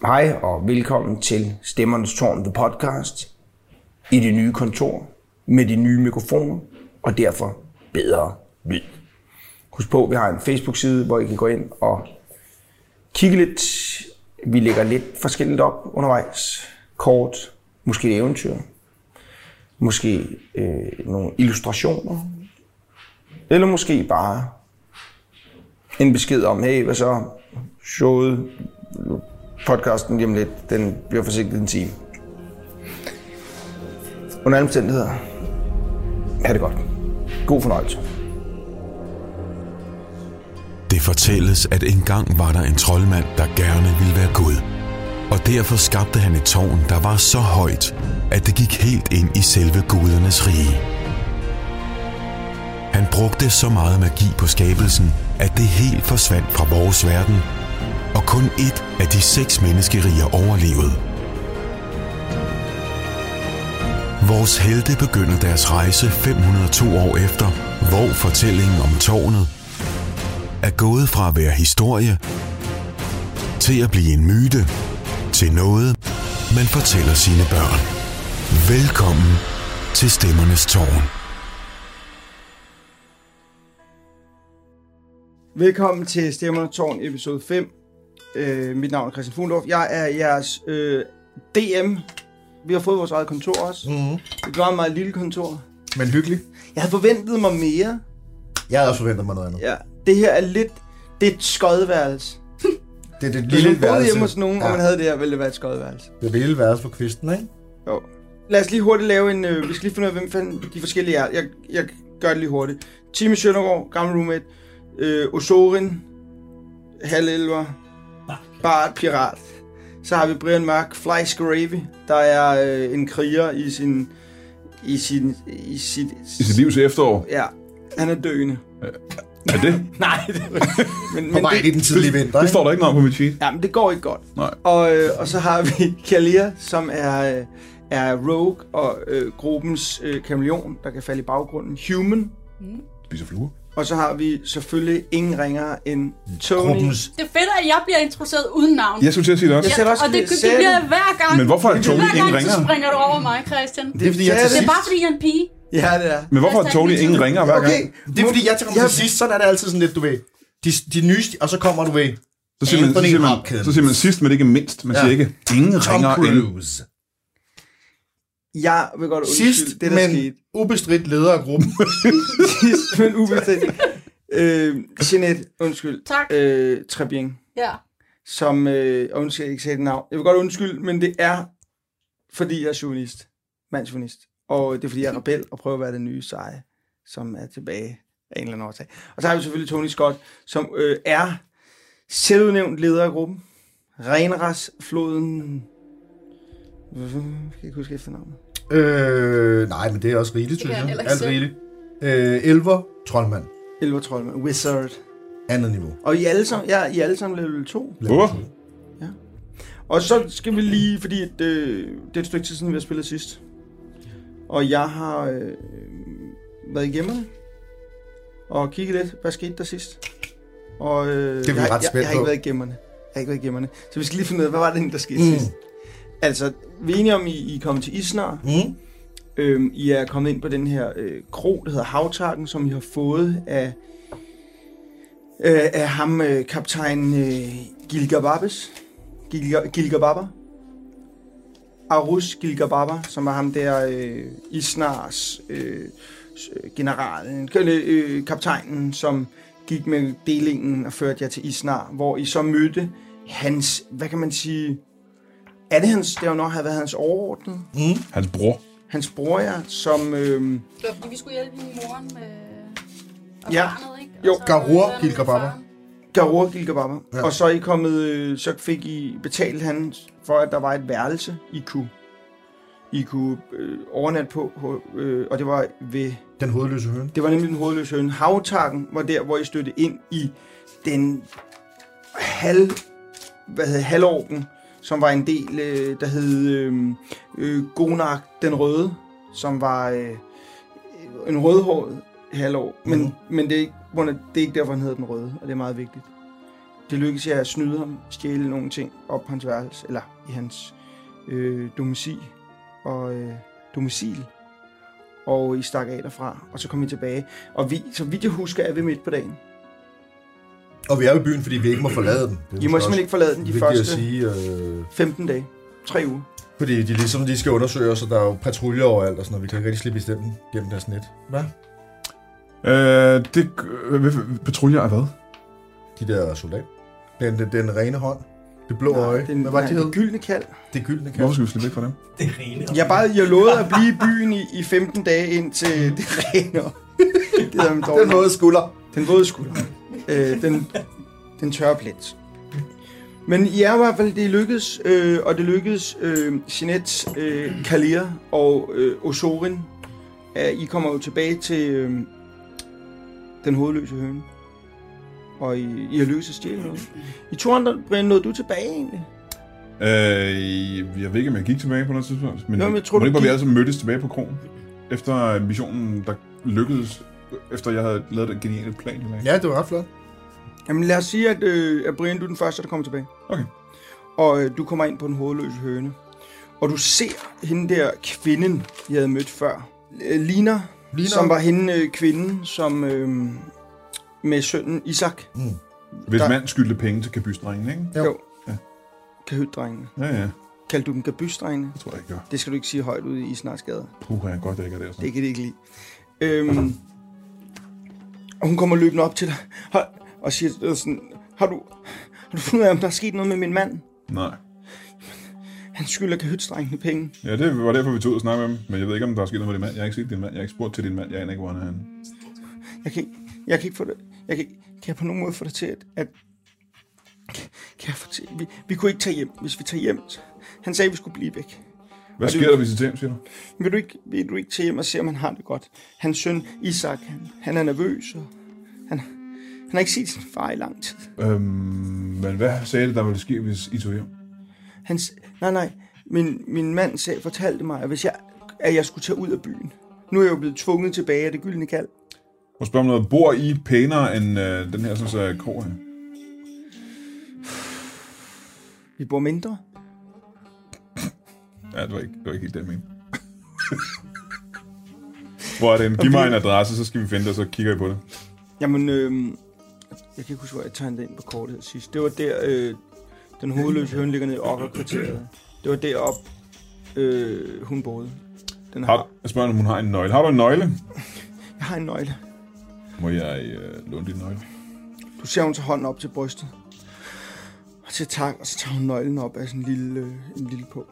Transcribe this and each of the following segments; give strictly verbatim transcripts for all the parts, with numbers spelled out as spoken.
Hej og velkommen til Stemmernes Tårn The Podcast i det nye kontor med de nye mikrofoner og derfor bedre lyd. Husk på, at vi har en Facebook-side, hvor I kan gå ind og kigge lidt. Vi lægger lidt forskelligt op undervejs. Kort, måske et eventyr, måske øh, nogle illustrationer, eller måske bare en besked om, hey, hvad så, showet, podcasten lige om lidt, den bliver forsinket en time. Under alle omstændigheder, ha' det godt. God fornøjelse. Det fortælles, at engang var der en troldmand, der gerne ville være Gud. Og derfor skabte han et tårn, der var så højt, at det gik helt ind i selve gudernes rige. Han brugte så meget magi på skabelsen, at det helt forsvandt fra vores verden, og kun ét af de seks menneskeriger overlevede. Vores helte begynder deres rejse fem hundrede og to år efter, hvor fortællingen om tårnet er gået fra at være historie til at blive en myte, til noget, man fortæller sine børn. Velkommen til Stemmernes Tårn. Velkommen til Stemmernes Tårn episode fem. Øh, mit navn er Christian Fuglendorf. Jeg er jeres øh, D M. Vi har fået vores eget kontor også. Mm-hmm. Det var et meget lille kontor. Men hyggeligt. Jeg havde forventet mig mere. Jeg havde også forventet mig noget andet. Ja, det her er lidt... Det er et skodværelse. Det er det Hvis lille man boede værelse. hjemme hos nogen, ja. Og man havde det her, ville det være et skodværelse. Det er det lille værelse på kvisten, ikke? Jo. Lad os lige hurtigt lave en... Øh, vi skal lige finde ud af, hvem fanden de forskellige er. Jeg, jeg gør det lige hurtigt. Timmy Søndergaard, gammel roommate. Øh, Osorin, halvelver. Bart, pirat. Så har vi Brian Mørk, Fly Scravy, der er øh, en kriger i sin... I, sin, i, sit, I sit livs efterår? Ja, han er døende. Er det? Nej, det men, men det, i den tidlige vinter, det står der ikke noget på mit feed. Ja, men det går ikke godt. Nej. Og, øh, og så har vi Kalia, som er, øh, er Rogue og øh, gruppens øh, kameleon, der kan falde i baggrunden. Human. Mm. Spiser fluer. Og så har vi selvfølgelig ingen ringere end Tony. Gruppens. Det er fedt, at jeg bliver introduceret uden navn. Jeg skulle til at sige det også. Ja, også og det, det, det bliver hver gang. Men hvorfor er Tony ingen ringere? Så springer du over mig, Christian. Det er, fordi jeg det er bare fordi, jeg er en pige. Ja, det er. Men hvorfor er Tony ingen ringere hver gang? Okay, det er fordi, jeg tager til sidst, sådan er det altid sådan lidt, du ved. De, de nye, og så kommer du ved. Så siger man, så siger man, så siger man sidst, men ikke mindst. Man ja. siger ikke ingen ringere end... Jeg vil godt undskylde sidst, det, der men skete. ubestridt leder af gruppen. Sidst, men ubestridt. Øh, Jeanette, undskyld. Tak. Øh, Trebien. Ja. Som, øh, undskyld, jeg ikke sagde det navn. Jeg vil godt undskylde, men det er, fordi jeg er journalist. Mandsjournalist. Og det er, fordi jeg er rebel og prøver at være det nye seje, som er tilbage af en eller anden årsag. Og så har vi selvfølgelig Tony Scott, som øh, er selvudnævnt leder af gruppen. Renras-floden... Jeg kan ikke huske efternavnet. Øh, nej, men det er også rigeligt, synes jeg. Alt rigeligt. Øh, elver, troldmand. Elver, troldmand. Wizard. Andet niveau. Og I alle sammen, ja, I alle sammen level to. Hvor? Ja. Og så skal vi lige, fordi det, det er et stykke tid siden, vi har spillet sidst. Og jeg har øh, været i gemmerne og kigget lidt, hvad skete der sidst. Og øh, det er vi jeg, ret spændt jeg, jeg har ikke på. været i gemmerne. Jeg har ikke været i gemmerne. Så vi skal lige finde ud af, hvad var det, der skete mm. sidst. Altså, vi er enige om, I, I er kommet til Isnar. Mm. Øhm, I er kommet ind på den her øh, kro, der hedder Havtakken, som I har fået af, øh, af ham, øh, kaptajn øh, Gilgababes. Gilga, Gilgababa. Arus Gilgababa, som var ham der øh, Isnars øh, generalen, øh, kaptajnen, som gik med delingen og førte jer til Isnar, hvor I så mødte hans, hvad kan man sige, er det hans, det har jo nok have været hans overordnede? Mm. Hans bror. Hans bror, ja, som... Øh, det var fordi, vi skulle hjælpe min mor med ja. barnet, ikke? Jo, Garur Gilgababa. Garur Gilgababa. Ja. Og så er I kommet, øh, så fik I betalt han for, at der var et værelse, I kunne, I kunne øh, overnatte på, øh, og det var ved... Den hovedløse høne. Det var nemlig den hovedløse høne. Havtakken var der, hvor I stødte ind i den halv... Hvad hedder halvorken, som var en del, øh, der hed øh, øh, Gonak den Røde, som var øh, en rødhåret halvår. Men, mm. men det, er ikke, det er ikke derfor, han hedder den Røde, og det er meget vigtigt. det lykkedes jer at snyde ham, stjæle nogle ting op på hans værelse, eller i hans øh, domicil, og øh, domicil, og I stak af derfra, og så kom I tilbage. Og vi, så vidt jeg husker, er vi midt på dagen. Og vi er i byen, fordi vi ikke må forlade den. I må simpelthen ikke forlade den de første sige, øh... femten dage. Tre uger. Fordi de ligesom de skal undersøge os, og der er jo patruljer overalt, og sådan noget. Vi kan ikke rigtig slippe i stemmen gennem deres net. Hvad? Øh, det... Øh, patruljer er hvad? De der soldater. Den, den, den rene hånd. Det blå nej, øje. Den, hvad var det, de hed? Det gyldne kald. Det gyldne kald. Hvorfor skal vi slippe væk fra dem? Det rene øje. Jeg, bare, jeg lovede at blive i byen i, i femten dage ind til det rene øje. Det er den våde skulder. Den våde skulder. Øh, den, den tørre plet. Men I er i hvert fald, det lykkedes, øh, og det lykkedes øh, Jeanette, øh, Kalir og øh, Osorin. At I kommer jo tilbage til øh, den hovedløse høne. Og I, I har lykkes at stjæle noget. I to andre, Brian, nåede du tilbage egentlig? Øh, jeg ved ikke, om jeg gik tilbage på noget tidspunkt. Men, Nå, men jeg tror, må det ikke, hvor gik... vi alle sammen mødtes tilbage på krogen? Efter missionen, der lykkedes, efter jeg havde lavet den geniale plan. Ja, det var ret flot. Jamen lad os sige, at, øh, at Brian, du er den første, der kommer tilbage. Okay. Og øh, du kommer ind på den hovedløse høne. Og du ser hende der kvinden, jeg havde mødt før. Øh, Lina, Lina, som var hende øh, kvinden, som øh, med sønnen Isak. Mm. Hvis der... mand skyldte penge til kabysdrengene, ikke? Jo. jo. Ja. Kahytdrengene. Ja, ja. Kaldte du dem kabysdrengene? Det tror jeg ikke, gør. Det skal du ikke sige højt ude i Isnarsgade. Puh, jeg er godt, det ikke er der. Så. Det kan det ikke lide. Øhm, og hun kommer løbende op til dig og siger sådan, har du, har du fundet ud af, om der er sket noget med min mand? Nej. Han skylder kahytdrengene penge. Ja, det var derfor, vi tog ud og snakke med ham. Men jeg ved ikke, om der er sket noget med din mand. Jeg har ikke set din mand. Jeg har ikke spurgt til din mand. Jeg aner ikke, hvor han er henne. Jeg kan ikke, jeg kan ikke få det. Jeg kan, kan jeg på nogen måde få det til, at... at kan jeg få til, vi, vi kunne ikke tage hjem, hvis vi tager hjem. Han sagde, at vi skulle blive væk. Hvad sker der, hvis vi tager hjem, siger du? Vil du ikke, vil du ikke tage hjem og se, om han har det godt? Hans søn, Isak, han, han er nervøs, og han, han har ikke set sin far i lang tid. Øhm, men hvad sagde det, der ville ske, hvis I tog hjem? Hans, nej, nej. Min, min mand sagde, fortalte mig, at, hvis jeg, at jeg skulle tage ud af byen. Nu er jeg jo blevet tvunget tilbage af det gyldne kald. Må spørge om noget. Bor I pænere end øh, den her sådan, så krog her? Vi bor mindre. Ja, det var ikke, det var ikke helt det, jeg mente. Hvor er det? Giv mig en adresse, så skal vi finde det, og så kigger I på det. Jamen, øh, jeg kan ikke huske, hvor jeg tegnede ind på kortet sidst. Det var der, øh, den hovedløse høne ligger nede i Okkerkvarteret. Det var deroppe, øh, hun boede. Den har... har jeg spørger, om hun har en nøgle. Har du en nøgle? Jeg har en nøgle. Må jeg øh, låne din nøgle? Du ser, hun tager hånden op til brystet. Og siger tak, og så tager hun nøglen op af sådan en lille, øh, en lille på.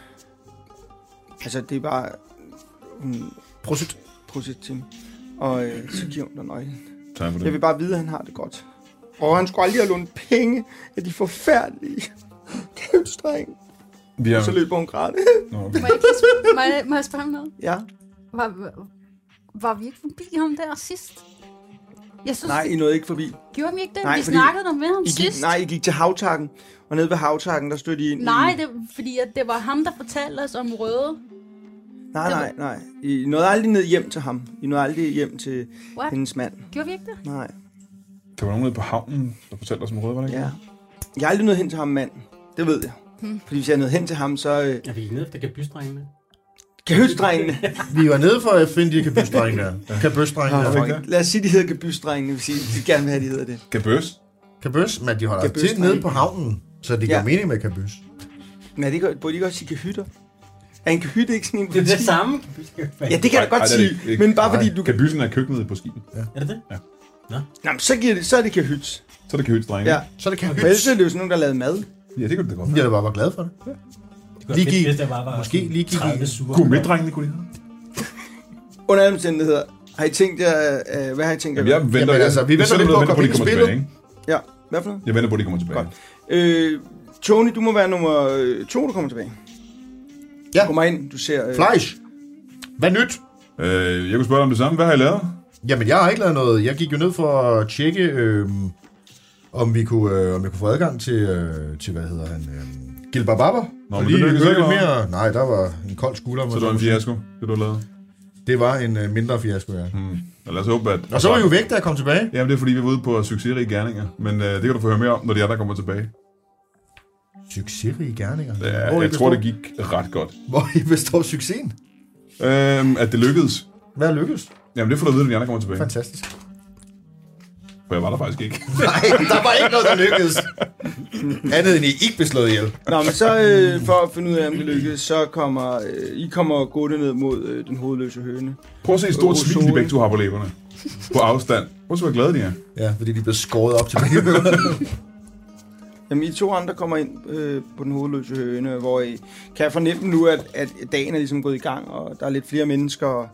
Altså, det er bare... Hun... Prosit. Prosit til mig. Og øh, så giver hun dig nøglen. Tak for det. Jeg vil bare vide, at han har det godt. Og han skulle aldrig have lånt penge af de forfærdelige kævdstrenge. Har... Og så løber hun græd. Nå, okay. Må jeg, ikke, må, jeg, må jeg spørge om noget? Ja. Var, var vi ikke forbi ham der sidst? Jeg synes, nej, I nåede ikke forbi. Gjorde vi ikke det? Nej, vi snakkede noget med ham I gik, sidst. Nej, I gik til havtakken. Og nede ved havtakken, der stod de ind. Nej, i... det, fordi at det var ham, der fortalte os om røde. Nej, nej, nej. I nåede aldrig ned hjem til ham. I nåede aldrig hjem til What? hendes mand. Gjorde vi ikke det? Nej. Der var nogen nede på havnen, der fortalte os om røde, var det ikke? Ja. Jeg har aldrig nået hen til ham mand. Det ved jeg. Hmm. Fordi hvis jeg er nået hen til ham, så... Øh... Er vi ikke nede efter kabysdrengene? Kabysdrengene. Vi var nede for at finde de kabysdrengene der. Ja. Kabysdrengene. Ja, lad os sige, de hedder kabysdrengene, hvis de gerne vil have, de hedder det. Kabøs? Kabøs, men de holder til nede på havnen, så det giver ja. mening med kabøs. Men det burde de ikke også sige kahytter? Er en kahytte ikke sådan en... Det er det samme. Ja, det kan jeg godt sige, ikke. Men bare fordi du... Kabysen er køkkenet på skibet. Ja. Er det det? Ja. Nå. Nå, så, giver det, så er det kahyt. Så er det kahytstrengene. Ja. Så er det kahyt. Men ellers er det jo sådan nogen, der lavede mad. Ja, det kunne det godt. Jeg bare var glad for det. Ja. Det lige gik, hvis der bare var måske lige gik gourmetdrengene kunne de have. Under alle omstændigheder, har I tænkt jer, uh, hvad har I tænkt jer? Jamen, jeg venter, Jamen, altså, vi venter lidt på at komme ind i spillet. Ja, hvad for noget? Jeg venter på, at de kommer tilbage. Godt. Øh, Tony, du må være nummer to, der kommer tilbage. Ja. Du kommer ind, du ser... Øh... Fleisch. Hvad nyt? Øh, jeg kunne spørge dig om det samme. Hvad har I lavet? Jamen, jeg har ikke lavet noget. Jeg gik jo ned for at tjekke, øh, om vi kunne, øh, om jeg kunne få adgang til, øh, til hvad hedder han, øh, Gilbert Barber. Nå, men det lykkedes ikke mere. Nej, der var en kold skulder. Så det var en fiasko, det du lavede? Det var en uh, mindre fiasko, ja. Hmm. Og lad os håbe, at... Og så var vi jo væk, da jeg kom tilbage. Jamen, det er fordi, vi var ude på succesrige gerninger. Men uh, det kan du få høre mere om, når de andre kommer tilbage. Succesrige gerninger? Ja, jeg tror, det gik ret godt. Hvor I består succesen? Øhm, at det lykkedes. Hvad lykkedes? Jamen, det får du at vide, når de andre kommer tilbage. Fantastisk. For jeg var der faktisk ikke. Nej, der var ikke noget, der lykkedes. Andet end I ikke blev slået ihjel. Nå, men så øh, for at finde ud af, om det lykkedes, så kommer øh, I kommer gående ned mod øh, den hovedløse høne. Prøv at se et stort smil, de begge to har på læberne. På afstand. Prøv at se, hvor glade de er. Ja, fordi de blev skåret op til begge. Jamen, I to andre kommer ind øh, på den hovedløse høne, hvor I kan fornemme nu, at, at dagen er ligesom gået i gang, og der er lidt flere mennesker, og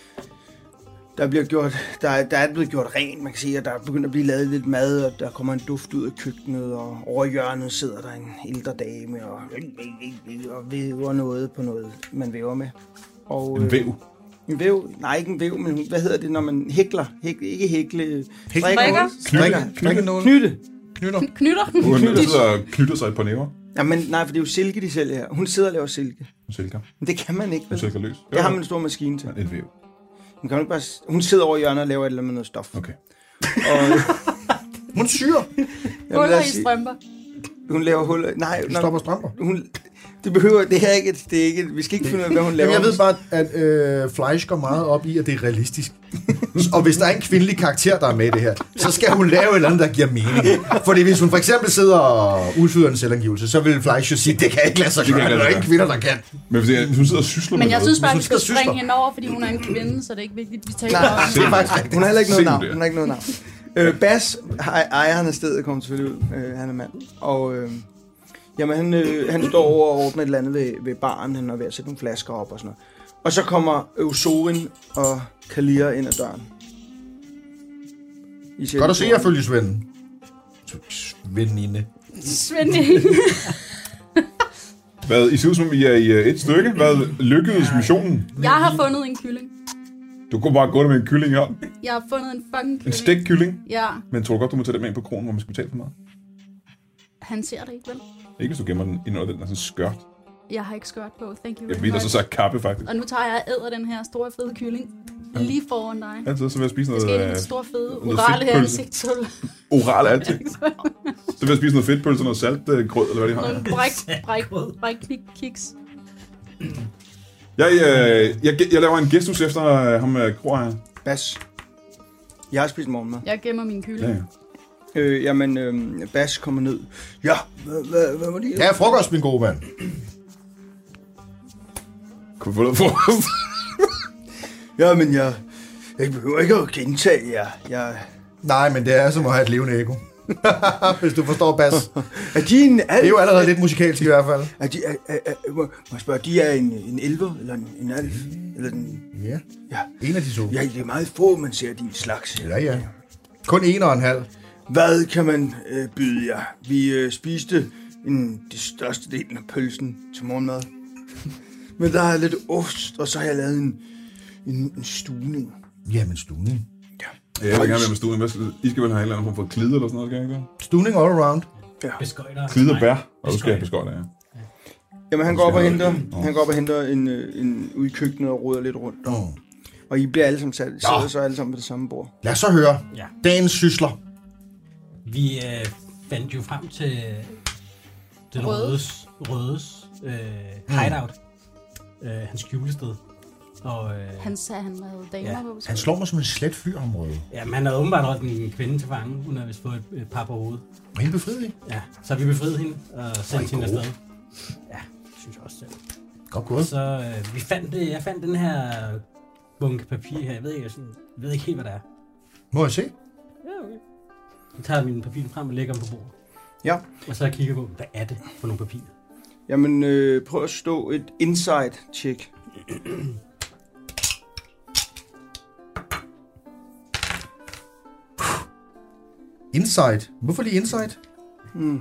der, bliver gjort, der, der er blevet gjort rent, man kan sige, at der er begyndt at blive lavet lidt mad, og der kommer en duft ud af køkkenet, og over i hjørnet sidder der en ældre dame, og, og væver noget på noget, man væver med. Og, En væv? En væv? Nej, ikke en væv, men hvad hedder det, når man hækler? Hæk, ikke hækle... Strikker? Strikker. Knytte. Knytte. Knytter. Knytter? Hun sidder og knytter sig et par næver. Jamen, nej, for det er jo silke, de sælger her. Hun sidder og laver silke. Hun silker. Men det kan man ikke, Hun vel? silker løs. Det har man en stor maskine til. Et væv. Hun, kan ikke bare... hun sidder over i hjørnet og laver et eller andet med noget stof. Okay. Og, Hun syr. Huller i strømper. Hun laver huller... Nej, Hun nej, stopper strømper. hun... Det behøver... Det her er ikke... Det er ikke vi skal ikke finde ud af, hvad hun laver. Jamen, jeg ved bare, at øh, Fleisch går meget op i, at det er realistisk. Og hvis der er en kvindelig karakter, der er med i det her, så skal hun lave et eller andet, der giver mening. Fordi hvis hun for eksempel sidder og udfører en selvangivelse, så vil Fleisch jo sige, det kan ikke lade sig gøre. Der er ikke kvinder, der kan. Men hvis, jeg, hvis hun sidder og sysler med Men jeg noget... synes bare, hun vi skal skal springe sysler. hende over, fordi hun er en kvinde, så det er ikke vigtigt, vi taler Nej, om. det er faktisk... Hun har heller ikke noget Se nu navn. der. Hun har ikke noget navn. Øh, Bas, ej- ejeren af stedet, kommer selvfølgelig ud. Øh, han er mand. Og... Øh, Jamen, han, øh, han står over og ordner et eller andet ved, ved baren. Han er ved at sætte nogle flasker op og sådan noget. Og så kommer Usorin og Kalia ind ad døren. I Godt at se jer, følgesvennen. Veninde. Svend. Hvad, I ser ud som, I er i øh, et stykke. Hvad lykkedes missionen? Jeg har fundet en kylling. Du kunne bare gå der med en kylling her. Jeg har fundet en fucking kylling. En stegt kylling. Ja, Men tror du godt, du må tage den med ind på kronen, hvor man skal betale for meget? han ser det ikke, vel? Ikke hvis du gemmer den ind under den der sådan skørt. Jeg har ikke skørt på, thank you Jeg very ved, der så much. sagt kappe, faktisk. Og nu tager jeg og æder den her store, fede kylling. Lige foran dig. Altid så vil jeg spise Jeg noget, skal ind i øh, en stor, fede, noget orale fedtpølse. ansigtshul. oral altid. Så vil jeg spise noget fedtpølse og noget saltgrød, eller hvad de har. Nogle bræk, bræk, bræk, knik, kiks. Jeg, øh, jeg, jeg laver en gestus efter øh, ham med kroer. Bas. Jeg har spist morgenmad. Jeg gemmer min kylling. Ja, ja. Øh, jamen, øh, Bas kommer ned. Ja, hvad, hvad, hvad var det? Ja, frokost, min gode mand. Kunne vi få noget frokost? Ja, men jeg, jeg behøver ikke at gentage jer. Jeg, Nej, men det er som at have et levende eko. Hvis du forstår bas. er de en... Er, Det er jo allerede lidt musikalsk i hvert fald. Er de, er, er, er, må må jeg spørge, de er en, en elver, eller en, en alf? Eller den, Ja, ja. en af de to. Ja, det er meget få, man ser din slags. Ja, ja. Kun en og en halv. Hvad kan man øh, byde jer? Vi øh, spiste en, det største del af pølsen til morgenmad. Men der er lidt ost, og så har jeg lavet en, en, en stuning. Jamen, stuning. Ja. Ja, jeg vil gerne være med stuen. Hvad skal, I skal vel have en eller anden form for klide eller sådan noget, skal I ikke det? Stuning all around. Beskøjter. Klide og bær. Og du skal have beskøjter, ja. Jamen, han går op og henter, Nå. han går op og henter en, øh, en ude i køkkenet og roder lidt rundt. Oh. Og I bliver alle sammen sat, Ja. sidder så alle sammen på det samme bord. Lad os så høre. Ja. Dagens sysler. Vi øh, fandt jo frem til den Røde. rødes, rødes øh, hideout. Øh, hans skjulested. Og, øh, Han sagde, han havde damer Ja, på. Han slår mig som en slet fyr område. ja, han havde åbenbart holdt en kvinde til fange. Hun havde vist fået et, et par på hovedet. Og hende befriede I? Ja, så har vi befriet hende og sendt hende gode. afsted. Ja, det synes jeg også selv. Godt gået. Så øh, vi fandt det, jeg fandt den her bunke papir her. Jeg ved ikke, jeg, sådan, jeg ved ikke helt, hvad det er. Må jeg se? Ja, okay. Jeg tager mine papirer frem og lægger dem på bordet. Ja. Og så kigger jeg på, hvad er det for nogle papirer? Jamen, øh, prøv at stå et insight-check. Insight. Hvorfor lige insight? Hmm.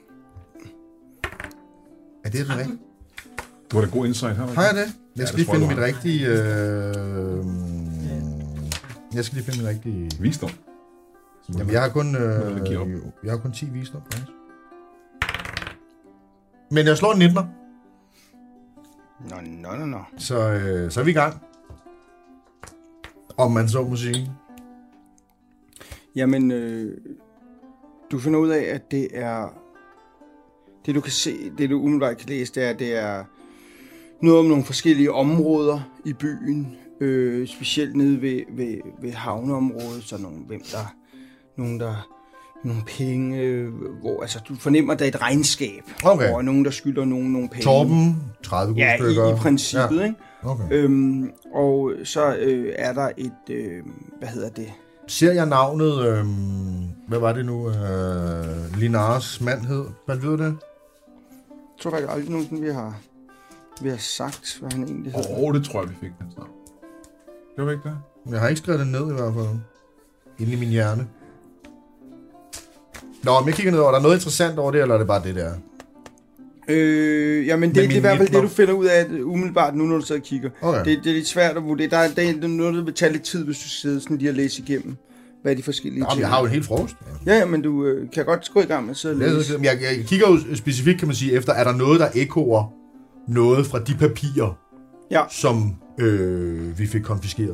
Er det det rigtige? Du har da god insight her, Har jeg det? Jeg Ja, skal det lige tror finde jeg, mit du har. rigtige... Øh... Jeg skal lige finde mit rigtige... Visdom. Jamen, jeg har kun... Noget, der giver op. Øh... Jeg har kun ti visdom, faktisk. Men jeg slår en nittener, Nå, nå, nå, nå. så, øh, så er vi i gang. Om man så må sige. Jamen, øh, du finder ud af, at det er... Det du kan se, det du umiddelbart kan læse, det er, det er noget om nogle forskellige områder i byen. Øh, specielt nede ved, ved, ved havneområdet, så nogle, hvem der... Nogen, der... Nogle penge, øh, hvor altså, du fornemmer, at der er et regnskab. Okay. Hvor nogen, der skylder nogen nogle penge. Torben, tredive Ja, guldstykker. i, i princippet, ja. Ikke? Okay. Øhm, og så øh, er der et... Øh, hvad hedder det? Ser jeg navnet, øh, hvad var det nu, øh, Linars mand hed? Hvad ved det? Jeg tror faktisk aldrig nogensinde, vi har, vi har sagt, hvad han egentlig hedder. Åh, oh, det tror jeg, vi fik den snart. Det var ikke det? Jeg har ikke skrevet det ned i hvert fald. Inde i min hjerne. Nå, men jeg kigger ned over, der er noget interessant over det, eller er det bare det der? Øh, jamen det, det er i hvert fald det, du finder ud af umiddelbart nu, når du sidder og kigger. Okay. Det, det er lidt svært at vurdere. Der er, der er noget, der vil tage lidt tid, hvis du sidder sådan lige og læse igennem, hvad er de forskellige Nå, ting. jeg har jo en helt frokost. Ja, ja, men du øh, kan godt gå i gang med at sidde og læse. Jeg, jeg, jeg kigger jo specifikt, kan man sige, efter, er der noget, der ekoer noget fra de papirer, Ja. som øh, vi fik konfiskeret?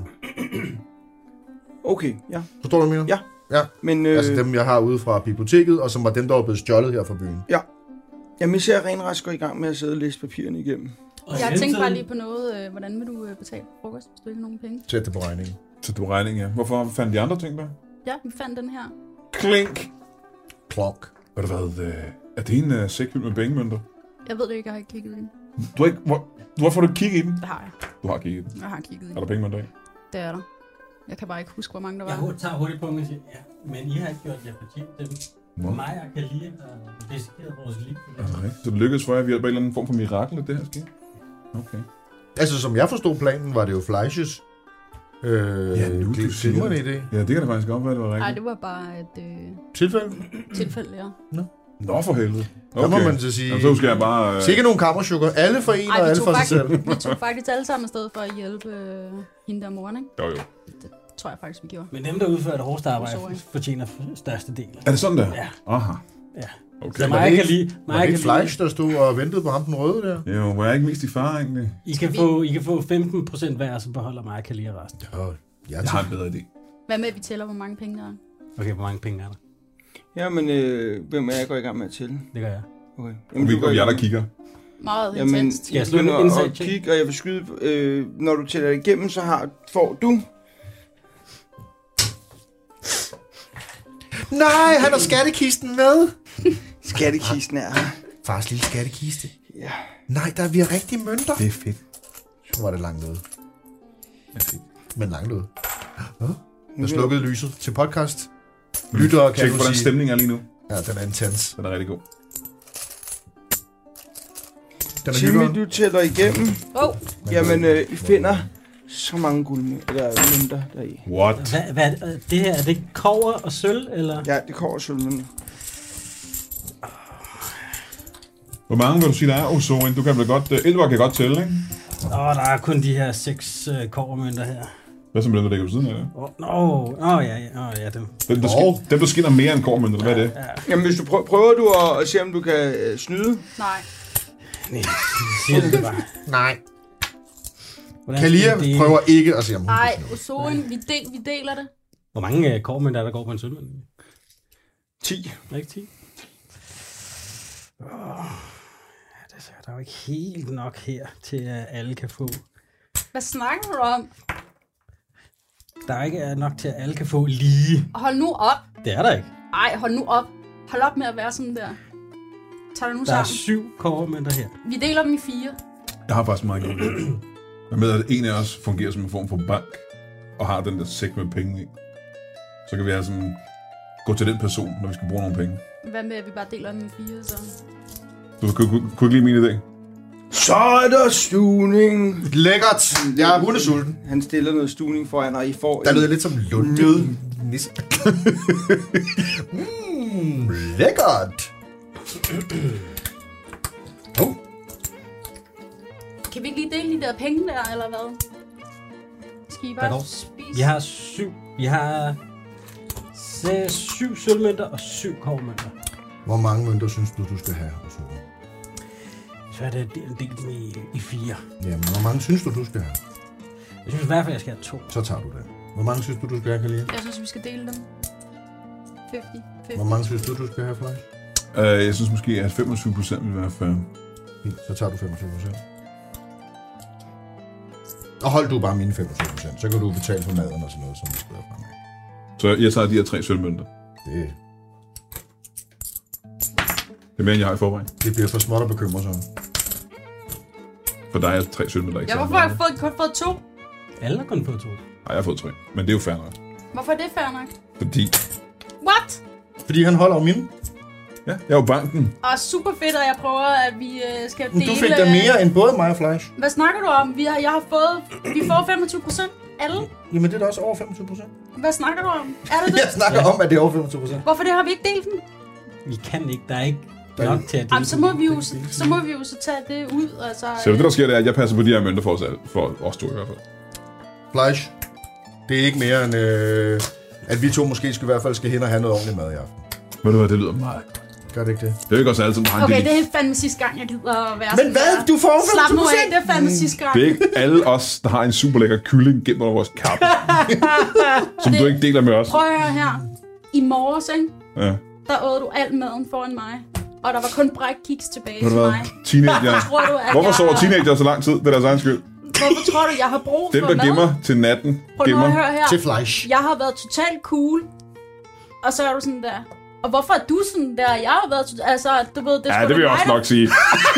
Okay, ja. Forstår du, hvad jeg mener? Ja. Ja, Men, øh, altså dem, jeg har ude fra biblioteket, og som var dem, der var blevet stjålet her fra byen. jamen, jeg ser rent rask gå i gang med at sidde og læse papirerne igennem. Og Jeg i tænkte bare mellemtiden- lige på noget. Øh, hvordan vil du øh, betale frokost, hvis du ikke har nogen penge? Sæt det på regningen. Så du regning, ja. Hvorfor fandt de andre ting der? Ja, vi fandt den her. Klink! Klok. Ved du hvad, øh, er det en uh, sæk fyldt med pengemønter? Jeg ved det ikke, jeg har ikke kigget i den. Du har ikke, hvor, hvorfor har du kigget i den? Det har jeg. Du har kigget i den. Jeg har kigget i Er den. der pengemønter i? Det er der. Jeg kan bare ikke huske, hvor mange der Jeg var. hurtigt- tager hurtigt på mig og siger, ja, men I har ikke gjort jer fortjent dem. Nå. Mig og Kalia har risikeret vores liv. Er det rigtigt? Så det lykkedes for jer ved hjælp af en eller anden form for mirakel, at det her skete? Okay. Altså, som jeg forstod planen, var det jo Fleisches øh, Ja, nu du siger glimrende det. idé. Ja, det kan da faktisk godt være, det var Nej, rigtigt. det var bare et øh, Tilfælde? tilfælde, ja. Nå for helvede. Okay. Der må man så sige... Jamen, så skal jeg bare... Øh... Sikke nogle kammersukker. Alle for en, Ej, og vi alle tog, for sig faktisk, selv. vi tog faktisk alle sammen afsted for at hjælpe øh, hende der moren, ikke? Jo, jo. Det tror jeg faktisk, vi gjorde. Men dem, der udfører det hårdeste arbejde, Sorry. fortjener største del. Er det sådan der? Ja. Aha. Ja. Okay. Så Var mig det kan ikke- lide... Var mig det kan ikke Fleisch, der stod og ventede på ham, den røde der? Jo, var jeg ikke mest i far, egentlig? I kan, få, I kan få femten procent hver, så beholder mig og kan lide resten. Ja, jeg Jeg har en bedre idé. Hvad med, at vi tæller, hvor mange penge der er? Okay, hvor mange penge er der? Jamen, øh, hvem er jeg går i gang med at tælle? Det gør jeg. Okay. Og vi du går går i jer, gang. der kigger. Meget Jamen, intenst. Skal jeg jeg slå en begynder insight at check? kigge, og jeg vil skyde, øh, når du tæller det igennem, så har, får du... Nej, han har skattekisten med. Skattekisten er her. Fars lille skattekiste. Ja. Nej, der er vi rigtig mønter. Det er fedt. Så var det langt ude. Det er fedt. Men langt ude. Jeg slukkede lyset til podcast. Lyttere kan Tjek, du hvordan sige. stemningen er lige nu. Ja, den er intens. Den er rigtig god. Den er Timmy, lytteren. du tæller igennem. Åh, oh, Jamen, øh, I finder så mange guldmønter, eller mønter deri. What? Hvad, hvad er det, det her? Er det kover og sølv, eller? Ja, det kommer sølvmønter. Hvor mange vil du sige, der er? Osoen, du kan vel godt... Uh, Elvar kan godt tælle, ikke? Åh, der er kun de her seks uh, kovermønter her. Hvad som dem, der ligger på siden af det? Åh, oh, no. oh, ja, ja, oh, ja, dem. Dem, der, Åh. skin, dem, der skinner mere end kormønter, hvad er det? Ja. Jamen, hvis du prøver, prøver du at, at se, om du kan øh, snyde. nej. Nej, siger det bare. Nej. Hvordan Kalia skal det- prøver ikke at se, om hun Ej, kan snyde. Osoen, vi, del, vi deler det. Hvor mange uh, kovermønter er der går på en sølvmønt? ti. Ikke ti? Oh, det er der jo ikke helt nok her, til at alle kan få. Hvad snakker du om? Der er ikke nok til, at alle kan få lige. Hold nu op. Det er der ikke. Ej, hold nu op. Hold op med at være sådan der. Tag dig nu Der er sammen. syv kovermønter her. Vi deler dem i fire. Jeg har faktisk meget godt. Jeg med, at en af os fungerer som en form for bank, og har den der sæk med penge i. Så kan vi altså sådan gå til den person, når vi skal bruge nogle penge. Hvad med, at vi bare deler dem i fire, så? Du kunne, kunne, kunne ikke lide min idé? Så er der stuning. Lækkert. Jeg er hundesulten. Han stiller noget stuning foran, og I får Der en- lyder lidt som lunde. Nød. Nisse. mm, lækkert. Oh, Kan vi ikke lige dele de der penge der, eller hvad? Skal I Hvad bare dog? spise? Vi har syv. Vi har se- syv sølvmønter og syv kovermønter. hvor mange mønter synes du, du skal have? Osoen? Så er det en del i, i fire. Jamen, hvor mange synes du, du skal have? Jeg synes i hvert fald, jeg skal have to. Så tager du det. Hvor mange synes du, du skal have, Kalia? Jeg synes, vi skal dele dem. halvtreds halvtreds. Hvor mange synes du, du skal have, Fly? Uh, jeg synes måske, at femogtyve procent vil være fair. Så tager du femogtyve procent. Og hold du bare mine femogtyve procent, så kan du betale for maden og sådan noget, som vi spørger fremad. Så jeg tager de her tre sølvmønter. Det, Det er mere, end jeg har i forvejen. det bliver for småt at bekymre sig om. For dig er tre sølvmønter ikke Ja, hvorfor har jeg fået, kun fået to? Alle har kun fået to. Nej, jeg har fået tre. Men det er jo fair nok. Hvorfor er det fair nok? Fordi... What? Fordi han holder om mine. Ja, jeg er jo banken. Og super fedt, at jeg prøver, at vi øh, skal dele... Du fik da mere end både mig og Flash. Hvad snakker du om? Vi har, jeg har fået... Vi får femogtyve procent. Alle. Jamen det er da også over femogtyve procent. Hvad snakker du om? Er det det? Jeg snakker Ja. om, at det er over femogtyve procent. Hvorfor det har vi ikke delt den? Vi kan ikke, der er ikke Der er nok ikke- til at dele. Jamen, så må vi jo, så må vi jo så tage det ud, altså... Så det, der sker, det er, at jeg passer på de her mønter for os, alle, for os to i hvert fald. Flash, det er ikke mere end, øh, at vi to måske skal, i hvert fald skal hen og have noget ordentligt mad i aften. Ved du hvad, det lyder meget. Gør det ikke det? Det er jo ikke også altid, der har en Okay, del- det er fandme sidste gang, jeg gider at være Men sådan hvad? der. Du får Slap nu femogtyve af, procent! det er fandme sidste gang. Det er ikke alle os, der har en super lækker kylling gemt under vores kappe, som Det- du ikke deler med os. Prøv at høre her. I morges, ikke? Ja. Der åd du al maden foran mig. Og der var kun brækkiks tilbage Ved til du hvad? mig. Teenager. Tror du, at Hvorfor jeg... sover teenager så lang tid? Det er deres egen skyld. Hvorfor tror du, jeg har brug Dem, for der mad? gemmer til natten, Prøv nu gemmer. at høre her. Til Flash. Jeg har været totalt cool. Og så er du sådan der. Og hvorfor er du sådan der? Jeg har været... tot- Altså, du ved, det er Ja, sgu det vil da jeg også mig, nok sige.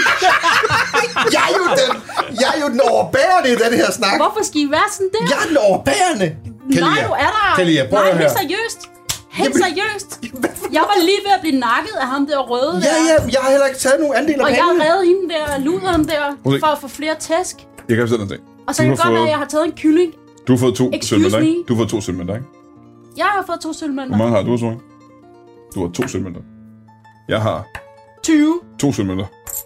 Jeg er jo den, jeg er jo den overbærende i den her snak. der- Hvorfor skal I være sådan der? Jeg er den overbærende. Nej, du er der. Kalia, prøv Nej, at helt høre. seriøst. Helt Jamen- seriøst. Jeg var lige ved at blive nakket af ham der røde Ja, der. ja, jeg har heller ikke taget nogen andel af Og jeg har pengene. reddet hende der, luderen der, Prøv lige- for at få flere tæsk. Jeg kan fortælle dig en ting. Og så Du kan har det godt være, fået- at jeg har taget en kylling. Du har fået to Excuse sølvmønter, ikke? me? Du har fået to sølvmønter, ikke? Jeg har fået to Hvor sølvmønter. mange har du, Soren? Du har to sølvmønter. Jeg har tyve. to sølvmønter.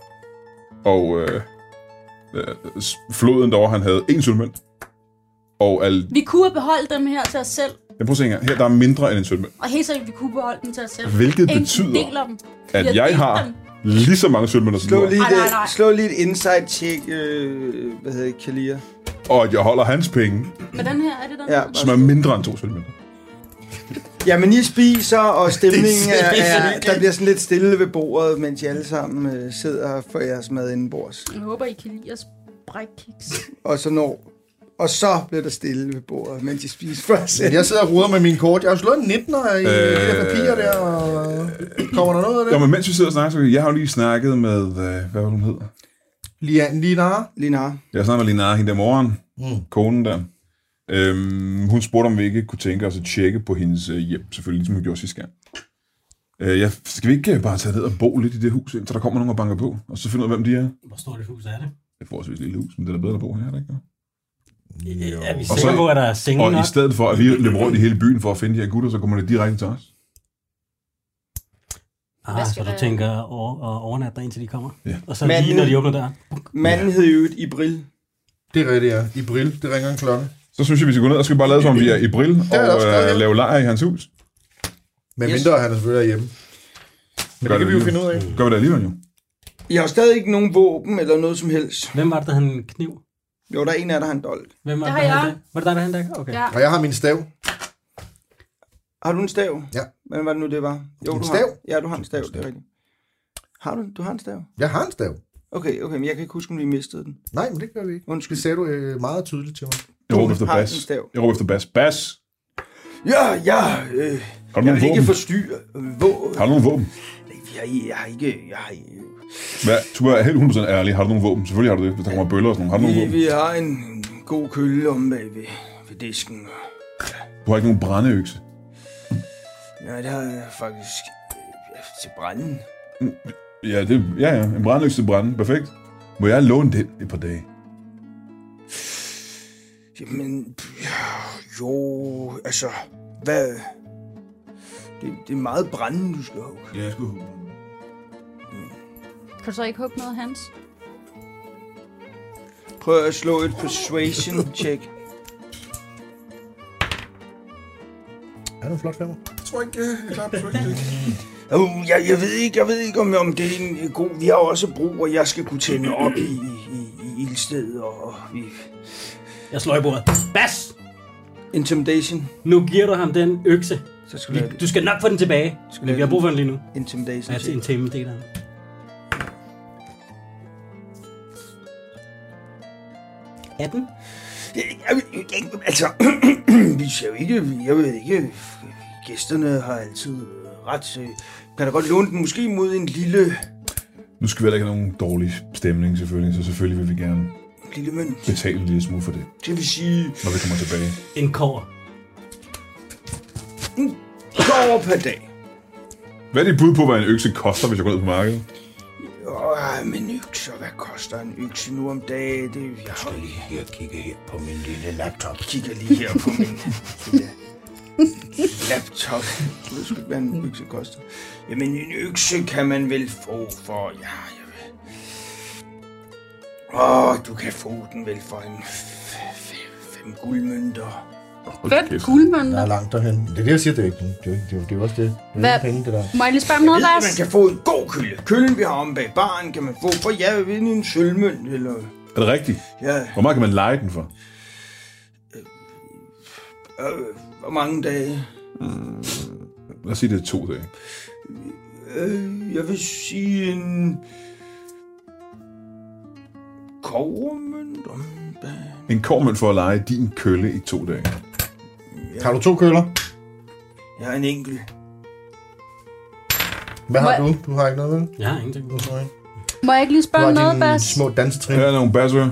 Og øh, øh, floden derovre, han havde en sølvmønt. Og al... Vi kunne have beholdt dem her til os selv. Jeg prøver at se engang. Her der er mindre end en sølvmønt. Og helt sikkert, vi kunne beholde dem til os selv. Hvilket Ingen betyder, deler dem. Vi at har jeg delt har dem. lige så mange sølvmønter som du Slå har. lige, Nej, nej, det, nej. slå lige et inside-check, øh, hvad hedder det, Kalia. Og at jeg holder hans penge, Men den her, er det den Ja, her? som er mindre end to sølvmønter. Jamen, I spiser, og stemningen Det er er, er, seriøst. der bliver sådan lidt stille ved bordet, mens I alle sammen øh, sidder og får jeres mad indenbords. Jeg håber, I kan lide os brækkiks. Og så når, og så bliver der stille ved bordet, mens I spiser for jer selv. Men jeg sidder og ruder med min kort. Jeg har jo slået en nittener i Øh, øh, de der papirer der, og kommer der noget af det? Jo, men mens vi sidder og snakker, så jeg har jo lige snakket med, øh, hvad var det, hun hedder? Lian, Linar. Linar. Jeg har snakket med Lina, hende der morgen, Mm. konen der. Øhm, hun spurgte, om vi ikke kunne tænke os at tjekke på hendes øh, hjem, selvfølgelig, ligesom hun gjorde sidste gang. Øh, jeg, skal vi ikke bare tage ned og bo lidt i det hus, indtil der kommer nogen og banker på, og så finde ud af, hvem de er? Hvor stort et hus er det? Det er forholdsvis lille hus, men det er da bedre at bo her, er det ikke? Er vi Og sikre så- på, at der er senge Og nok? i stedet for, at vi løber rundt i hele byen for at finde de her gutter, så kommer det direkte til os. Ah, Hvad så skal du der- tænker at over, at overnatte der, indtil de kommer? Ja. Og så Men- lige når de åbner døren. Manden hed jo i Bril. Det er rigtigt, ja. I Bril. Det ringer en klokke. Så synes jeg, vi skal gå ned og skal bare lade som om vi er i Bril er der også og skrevet her. øh, lave lejr i hans hus. Men Yes. mindre han er selvfølgelig hjemme. Men Gør det kan vi jo det finde ud af. Gør vi det alligevel jo. I har stadig ikke nogen våben eller noget som helst. Hvem var det, der havde en kniv? Jo, der er en af der har en dolk. Hvem var Det det, har der havde jeg. det? Var det dig, der havde det? Okay. Ja. Og jeg har min stav. Har du en stav? Ja. Hvad var det nu, det var? Jo, En du stav? Har. Ja, du har en stav, det er rigtigt. Har du? Du har en stav? Jeg har en stav. Okay, okay, men jeg kan ikke huske, om vi mistede den. Nej, men det gør vi ikke. Undskyld. Det sagde du øh, meget tydeligt til mig. Jeg råber efter har bas. en stav. Jeg råber efter bas. Bas! Ja, ja, øh, Har du jeg nogle vil ikke våben? forstyrre. Hvor? Har du nogle våben? Jeg, jeg har ikke... Jeg har, Hvad? Du er helt hundrede procent ærlig. Har du nogle våben? Selvfølgelig har du det, hvis der kommer bøller og sådan noget. Har du nogle vi, våben? vi har en, en god kølle om bag ved, ved disken. Du har ikke nogen brændeøkse. Ja, det har jeg faktisk øh, til branden. Ja, det, ja, ja. En brændeøkse til brænde. Perfekt. Må jeg låne den et par dage? Jamen, jo, altså, hvad... Det, det er meget brændende, du skal hugge. Ja, jeg skulle hugge. Kan du så ikke hugge noget af hans? Prøv at slå et persuasion check. Er du en flot femmer? Jeg tror ikke, jeg er klar på Oh, jeg, jeg ved ikke, jeg ved ikke om, om det er en god... Vi har også brug, og jeg skal kunne tænde op i, i, i ildstedet, og vi... Jeg slår i bordet. Bas! Intimidation. Nu giver du ham den økse. Så skal vi Du skal nok få den tilbage. vi Vi har brug for den lige nu. Intimidation. Ja, til intimidator. atten? Altså, vi skal jo ikke, jeg ved ikke, gæsterne har altid ret. Kan da godt låne den måske mod en lille, Nu skal vi heller ikke have nogen dårlig stemning, selvfølgelig, så selvfølgelig vil vi gerne lille mønt. betale en lille smule for det, Det vil sige, når vi kommer tilbage. En kår. går per dag. Hvad er dit bud på, hvad en økse koster, hvis jeg går ned på markedet? Åh, men økser, hvad koster en økse nu om dagen? Det, jeg skal lige her kigge her på min lille laptop. Jeg kigger lige her på min lille laptop. Jeg ved sgu ikke, hvad en økse koster. Jamen, en økse kan man vel få for... Ja, jeg ved... Åh, du kan få den vel for en f- f- fem guldmønter. Fedt, Der guldmønter. er langt derhen. Det er det, jeg siger, det er ikke. Det er, det er, det er også det. Det er Hvad? ikke penge, det der. Må jeg lige spørge om Jeg noget, ved, at man Lars? kan få en god kølle. Køllen, vi har om bag baren, kan man få for, ja, ved en sølvmønt, eller... Er det rigtigt? Ja, Hvor meget kan man lege den for? øh, hvor mange dage? Lad os sige, det er to dage. Øh, jeg vil sige en... Kovermønt om bag... En kormønt for at lege din kølle i to dage. Har du to køller? Jeg har en enkelt. Hvad har Må- du? Du har ikke noget, vel? Jeg har ingenting. Du har ikke. Må jeg ikke lige Du spørge om har noget, dine Bas? små dansetrin. Her er nogle basører.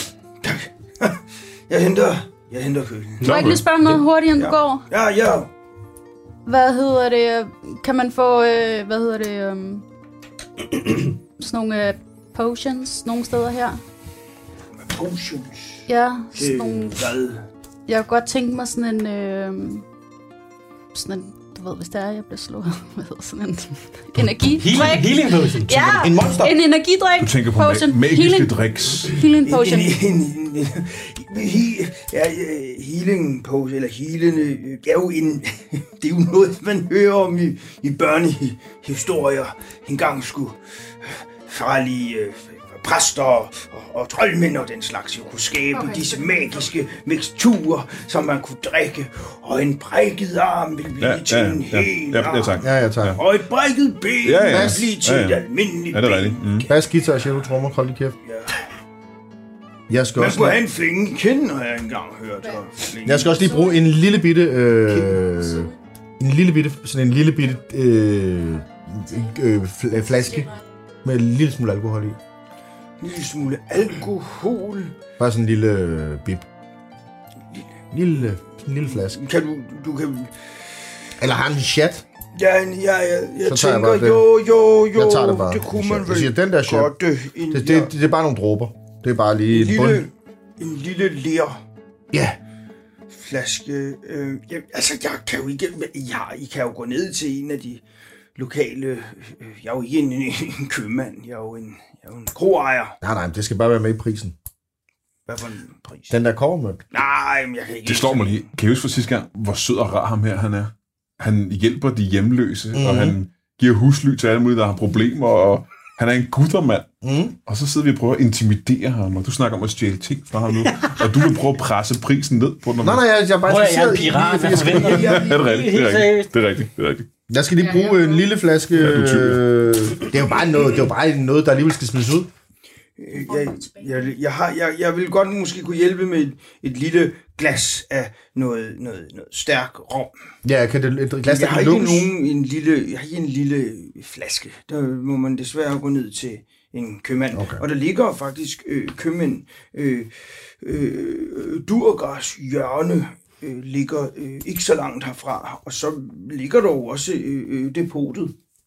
Jeg henter... Jeg henter kølen. Må jeg ikke lige spørge om noget hurtigt, inden du Ja. går? Ja, ja. Hvad hedder det? Kan man få, øh, hvad hedder det, um, sådan nogle øh, potions nogle steder her? Potions. Ja, sådan Til nogle, hvad? jeg kunne godt tænke mig sådan en, øh, sådan en, du ved, hvis det er, jeg bliver slået, hvad hedder sådan en energidrik? Healing, healing potion. Ja, En monster. en energidrik. Du tænker på potion. ma- magiske healing, driks. healing potion. En, en, en, en, en, he, ja, øh, healing potion, eller healende, øh, det er jo en, det er jo noget, man hører om i, i børnehistorier. En gang skulle øh, farlige øh, præster og, og troldmænd og den slags jo kunne skabe Okay. okay. disse magiske miksturer, som man kunne drikke, og en brækket arm ville blive Ja, til ja, en ja, hel ja, ja, arm. tak. Ja, ja, tak. Og et brækket ben Ja, ja. ville blive til Ja, ja. et almindeligt Ja, det er ben. rigtigt. Mm. Bas, guitar, cello, trommer, hold lige kæft. Ja. Jeg skal Man også skulle lige, have en flænge kende, har jeg engang hørt. Og flænge. jeg skal også lige bruge en lille bitte, øh, en lille bitte, sådan en lille bitte øh, øh, fl- flaske med en lille smule alkohol i. En lille smule alkohol. Bare sådan en lille øh, bip. Lille, sådan en lille flaske. Kan du, du kan... Eller har han en chat? Ja, jeg, jeg, jeg Så tager jeg tænker, bare det. jo, jo, jo, Jeg tager det bare. det kunne man Jeg vel siger, den der chat. godt. øh, En, Det, det, det, det er bare nogle dråber. Det er bare lige en, en bund. lille, en lille ler Ja. flaske. Øh, jeg, altså, jeg kan jo ikke... Ja, I kan jo gå ned til en af de lokale... Øh, jeg er jo ikke en, en købmand. Jeg er jo en, jeg er jo en kroejer. Nej, nej, men det skal bare være med i prisen. Hvad for en pris? Den der kobbermønt. Nej, men jeg kan ikke... Det slår mig lige. Kan I huske for sidste gang, hvor sød og rar ham her han er? Han hjælper de hjemløse, mm-hmm. og han giver husly til alle mulige, der har problemer, og han er en guttermand. Mm. Og så sidder vi og prøver at intimidere ham, og du snakker om at stjæle ting fra ham nu, og du vil prøve at presse prisen ned på den. Nej, nej, jeg, jeg er bare Prøv at jeg er en interesseret i- pirat. jeg skal, Hvad forventer jeg, du? Er det rigtigt? Det er Helt rigtigt. seriøst. Det er rigtigt. Det er rigtigt. jeg skal lige bruge en lille flaske. Ja, du tykker. øh, det er jo bare noget, det er jo bare noget, der alligevel skal smides ud. Jeg, jeg, jeg, har, jeg, jeg vil godt måske kunne hjælpe med et, et lille glas af noget, noget, noget stærk rom. Ja, kan det et glas, der Jeg har kan ikke lukkes? nogen en lille, jeg har ikke en lille flaske. Der må man desværre gå ned til en købmand. Okay. Og der ligger faktisk øh, købmænd. Øh, øh, Durgars hjørne øh, ligger øh, ikke så langt herfra. Og så ligger der jo også øh, øh, depotet.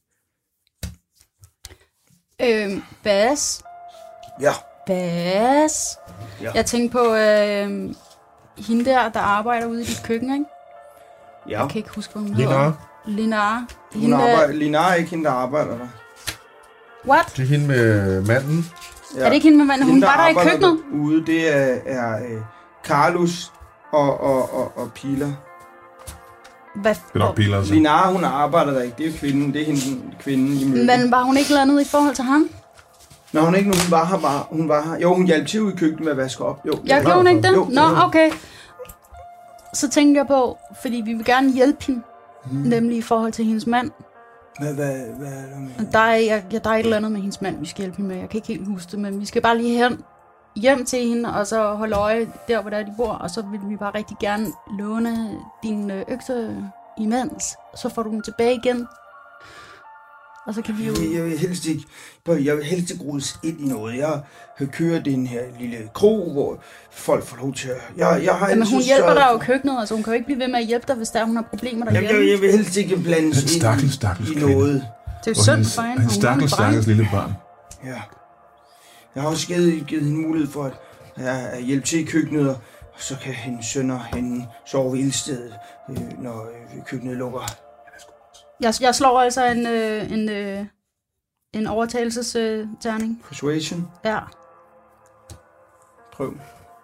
Øhm, Bas. Ja. Bas. Ja. Jeg tænkte på øh, hende der, der arbejder ude i dit køkken, ikke? Ja. Jeg kan ikke huske, hvad hun Linar. hedder. Linar. Hun Hende, arbejder, Linar er ikke hende, der arbejder der. What? Det er hende med manden. Ja. Er det ikke hende med manden? Hun Hende, var der i arbejder køkkenet. Ude, det er, er øh, Carlos og, og, og, og Pilar. Hvad? Det er nok biler, altså. Linar, hun arbejder der ikke. Det er kvinden. Det er hende, kvinden i mødet. Men var hun ikke landet i forhold til ham? Nå, hun er ikke nu. Hun var her bare. Hun var her. Jo, hun hjalp til ude i køkkenet med at vaske op. Jo, Jeg det gjorde hun ikke det? Jo, Nå, okay. så tænkte jeg på, fordi vi vil gerne hjælpe hende, Mm. nemlig i forhold til hendes mand. Hvad, hvad, hvad er der med? Der er, jeg, ja, der er et eller andet med hendes mand, vi skal hjælpe hende med. Jeg kan ikke helt huske det, men vi skal bare lige hen, hjem til hende, og så holde øje der, hvor der de bor. Og så vil vi bare rigtig gerne låne din øh, økse imens. Så får du den tilbage igen. Og så kan vi jo... Jeg, jeg vil helst ikke, jeg vil helst ikke rudes ind i noget. Jeg har kørt den her lille krog, hvor folk får lov til at... Jeg, jeg har Jamen, altid hun hjælper sørget dig jo for- i køkkenet, altså hun kan jo ikke blive ved med at hjælpe dig, hvis der er, hun har problemer Jamen, derhjemme. jeg, jeg vil helst ikke blandes ind Stakkels, i, stakkels i kvinde. noget. Det er jo Og synd hendes, for hende. hendes Hun er en stakkels, dreng. stakkels lille barn. Ja. Jeg har også givet, givet hende mulighed for at, at, at hjælpe til i køkkenet, og så kan hendes sønner hende sove i ildstedet, øh, når øh, køkkenet lukker. Jeg, jeg slår altså en, øh, en, øh, en overtagelsesterning. Persuasion. Ja, Prøv.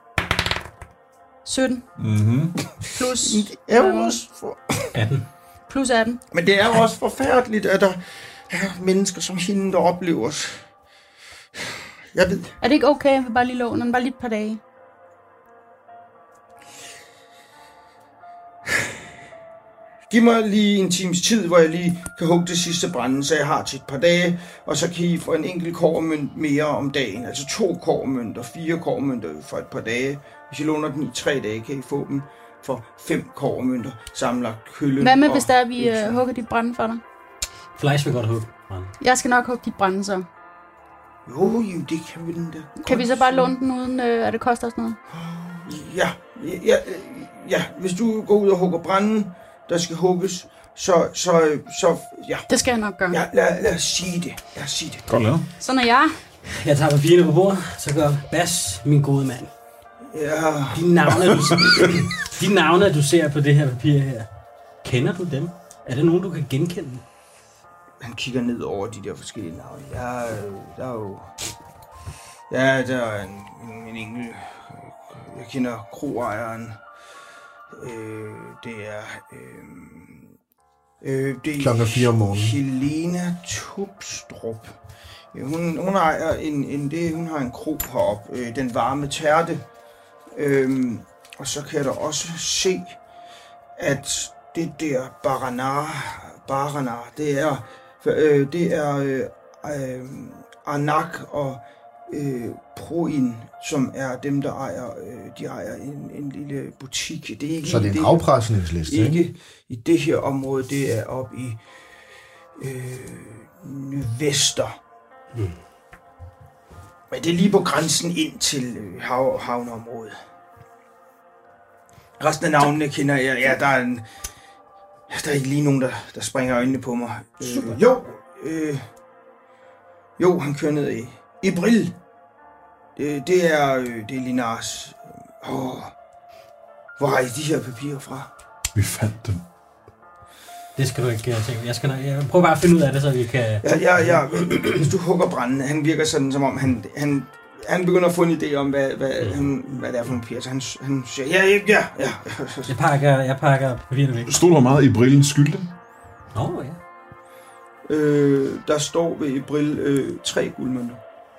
sytten Mm-hmm. plus, Det er jo også for... atten. plus atten. Men det er jo også forfærdeligt, at der er mennesker som hende, der oplever os. Jeg ved. Er det ikke okay, at vi bare lige låner den? Bare lige et par dage. Giv mig lige en times tid, hvor jeg lige kan hugge det sidste brænde, så jeg har til et par dage, og så kan I få en enkelt kobbermønt mere om dagen. Altså to kobbermønter, fire kobbermønter for et par dage. Hvis I låner den i tre dage, kan I få dem for fem kobbermønter, sammenlagt kølle. Hvad med, og hvis der er, vi økser. øh, hugger dit brænde for dig? Fleisch vil godt hugge. Brænde. Jeg skal nok hugge dit brænde, så. Jo, jo, det kan vi den der. Kan vi så bare låne den uden, øh, at det koster os noget? Ja, ja, ja, hvis du går ud og hugger branden, der skal hugges, så, så, så, ja. Det skal jeg nok gøre. Ja, lad, lad os sige det. Lad os sige det. Godt lavet. Sådan er jeg. Jeg tager papirerne på bordet, så gør Bas, min gode mand. Ja, De navne, du, de navne, du ser på det her papir her, kender du dem? Er det nogen, du kan genkende? han kigger ned over de der forskellige navne. Ja, der er jo... Ja, der er en, en, en enkelt... Jeg kender kroejeren. Øh, det er... Øh, øh, det er Klokken fire om morgenen. Helena Tubstrup. Øh, Hun, hun ejer en, en, det, hun har en krog heroppe, øh, Den Varme Tærte. Øhm, og så kan jeg da også se, at det der Baranar, Baranar, det er, øh, det er øh, øh, Anak og øh, Proin, som er dem, der ejer, øh, de ejer en, en lille butik. Det er ikke Så det er en det, afpresningsliste, ikke? ikke i det her område, det er oppe i øh, Nyvester. Mm. Men det er lige på grænsen ind til øh, hav, havneområdet. Resten af navnene kender jeg. Ja, der er en... Der er ikke lige nogen, der, der springer øjnene på mig. Øh, jo, øh, jo, han kører ned i, i Brill. Det, det er, øh, det er Linars. Åh, hvor har I de her papirer fra? Vi fandt dem. Det skal du ikke uh, tænke. Jeg skal nok, jeg prøver bare at finde ud af det, så vi kan... Ja, ja, ja. Hvis du hugger branden, han virker sådan, som om han, han, han begynder at få en idé om, hvad, hvad, mm. han, hvad det er for nogle papirer. Så han, han siger, ja, ja, ja. ja. Jeg pakker, jeg pakker papirerne væk. Stod der meget i brillens skylde? Åh, oh, ja. Øh, der står ved i Brill øh, tre guldmønter.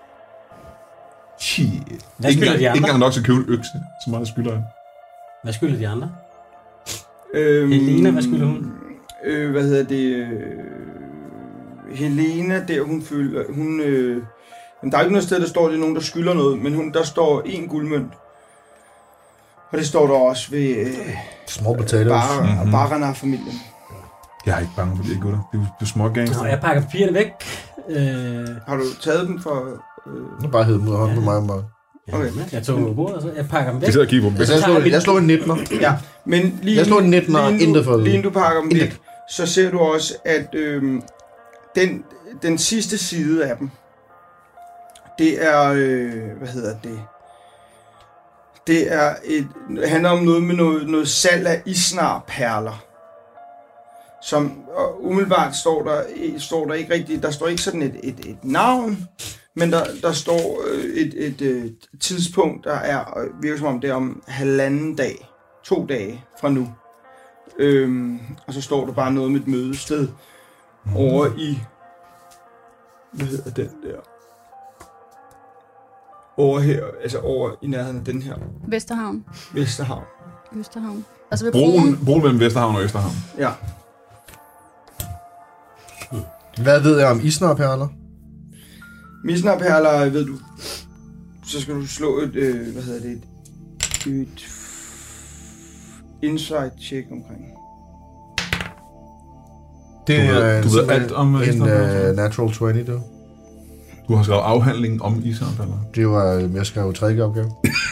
Shit. Hvad Ikke, skylder de ikke andre? engang nok til at købe en økse, så meget skylder jeg. Hvad skylder de andre? Øhm, Helena, hvad skylder hun? Øh, hvad hedder det? Øh, Helena, der hun føler, hun... Øh, men der er ikke noget sted, der står, det er nogen, der skylder noget, men hun, der står en guldmønt. Og det står der også ved øh, Small potatoes. Bar, Mhm. Baranar-familien. Jeg er ikke bange for de her gutter. Det er jo det er små gangster. Nå, jeg pakker papirerne væk. Øh, Har du taget dem for... Øh, Nu bare hed mod hånden på mig. Bare. Okay. Jeg tog på bordet, og så jeg pakker dem væk. Jeg sidder og kigger på dem. Altså, jeg slår, jeg slår en nittener. ja, men lige... Jeg slår en nitten og lige intet for at nu, vide. lige nu du pakker dem Intet. væk, så ser du også, at øh, den, den sidste side af dem, det er, øh, hvad hedder det, det er et, det handler om noget med noget, noget salg af isnarperler, som og umiddelbart står der, står der ikke rigtigt, der står ikke sådan et, et, et navn, men der, der står øh, et, et, et tidspunkt, der er, øh, virker som om det er om halvanden dag, to dage fra nu. Øhm, og så står der bare noget med et mødested mm. over i, hvad hedder den der? Over her, altså over i nærheden af den her, Vesterhavn. Vesterhavn. Østerhavn. Altså ved Broen, broen. broen mellem Vesterhavn og Østerhavn. Ja. Hvad ved jeg om isnarperler? Misnerperler, ved du, så skal du slå et, øh, hvad hedder det, et, et insight check omkring. Det Du ved- er du ved alt om, øh, en isnarperler? uh, natural tyve, du. Du har skrevet afhandling om isnarperler. Det var, jeg skrev tredje opgave.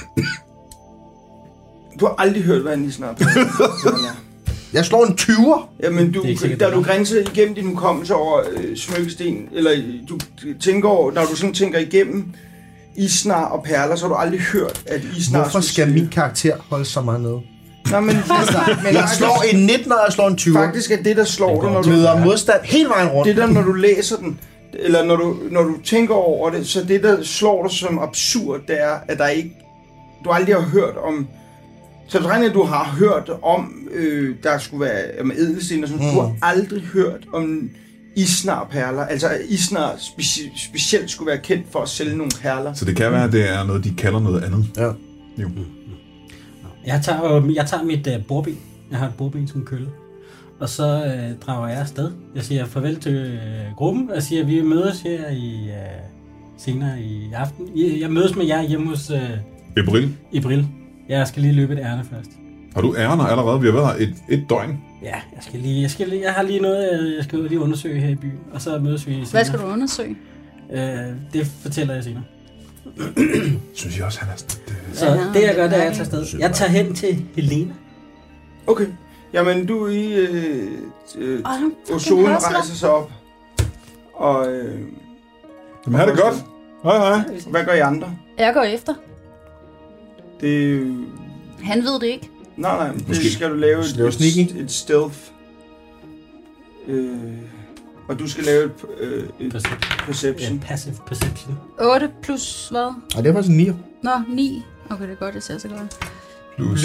Du har aldrig hørt, hvad en isnerperler er. Jeg slår en tyver. Jamen, du, Det er ikke sikkert, da det er du nok. grænser igennem din hukommelse over øh, smykkesten, eller du tænker over, når du sådan tænker igennem isnar og perler, så har du aldrig hørt, at isnar... Hvorfor skal min karakter holde så meget nede? Nej, men, men Jeg slår en nitten, og jeg slår en tyver. faktisk er det, der slår dig, når du... Møder modstand hele vejen rundt. Det der, når du læser den, eller når du, når du tænker over det, så det, der slår dig som absurd, det er, at der ikke... Du aldrig har hørt om... Så det regner, at du har hørt om, øh, der skulle være med ædelsten og sådan. Mm. Du har aldrig hørt om isnarperler. Altså, at isnar speci- specielt skulle være kendt for at sælge nogle perler. Så det kan være, at det er noget, de kalder noget andet. Ja. Jo. Jeg tager, øh, jeg tager mit uh, bordben. Jeg har et bordben som kølle. Og så uh, drager jeg afsted. Jeg siger farvel til uh, gruppen. Jeg siger, at vi mødes her i, uh, senere i aften. Jeg, jeg mødes med jer hjemme hos uh, Ebril, i Bril. Jeg skal lige løbe et ærne først. har du ærner allerede? Vi har været her et, et døgn. Ja, jeg skal lige, jeg skal lige, jeg har lige noget, jeg skal ud og lige undersøge her i byen. Og så mødes vi senere. Hvad skal du undersøge? Uh, det fortæller jeg senere. Synes jeg også, han er sådan lidt... Så Ja, det jeg gør, det er, at jeg dejligt. tager afsted. Jeg tager hen til Helena. Okay. Jamen, du er i... Øh, øh, Åh, han og fucking solen hustler. rejser sig op. Og... Øh, Jamen, har det godt. Hej, hej. hvad gør I andre? Jeg går efter. Det... Han ved det ikke. Nej, nej, det Måske. skal du lave et, Lave et, sneaky. et stealth. Øh, og du skal lave et, øh, et Perception. perception. Ja, passive perception. otte plus hvad? Ej, det er faktisk en nier. Nå, ni. Okay, det er godt, det ser så godt. Plus...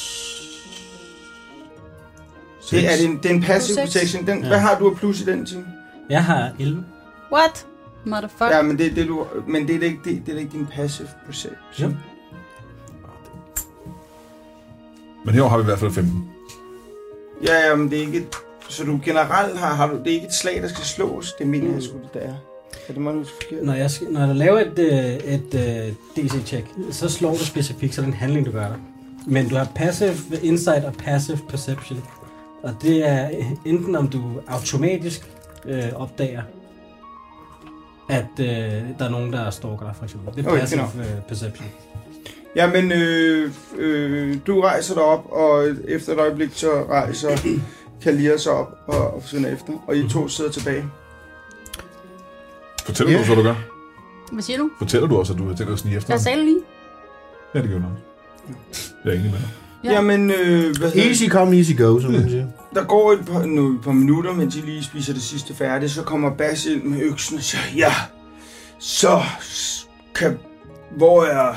Det er, en, det er en passive Plus seks. protection. Den, Ja. Hvad har du af plus i den time? Jeg har elleve. What? Motherfucker. Ja, men det, er det, du, men det er ikke, det, det er ikke din passive perception. Ja. Men herovre har vi i hvert fald femten. Ja, ja, men det er ikke... et- Så du generelt har, har du... Det er ikke et slag, der skal slås. Det mener jeg sgu, det er. Er det meget forkert? Når jeg, skal- når jeg laver et, øh, et øh, D C-check, så slår du specifikt, så er det en handling, du gør der. Men du har passive insight og passive perception. Og det er enten om du automatisk øh, opdager, at øh, der er nogen, der stalker dig, for eksempel. Det er Okay, passive genau. øh, perception. Jamen, øh, øh, du rejser dig op, og efter et øjeblik, så rejser Kalia sig op og, og forsvinder efter. Og I to sidder tilbage. Fortæller Ja. du, hvad du gør? Hvad siger du? Fortæller du også, at du har tænkt at snige efter Jeg ham? sagde det lige. Ja, det gjorde du nok. Jeg er enig med dig. Ja. Jamen, øh, hvad hedder Easy come, easy go, som man siger. der går et par, nu, et par minutter, mens I lige spiser det sidste færdigt, så kommer Bas ind med øksen og siger, ja, så kan, hvor er,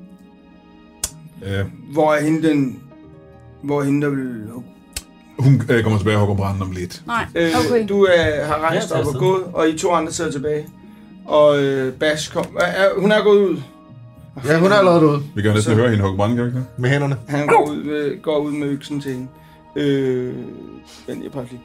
Øh, hvor er hende den, hvor er hende, der vil... hun øh, kommer tilbage og hugger branden om lidt. Nej, Øh, okay. Du er, har rejst Ja, op og afsted. gået, og I to andre sidder tilbage. Og øh, Bas kom, er, er, hun er gået ud. Ja, hun er allerede derude Vi kan jo næsten Så- høre hende hugge branden, kan vi ikke det? med hænderne. Han går ud med, går ud med øksen til hende. Øh, vent, jeg bare lige.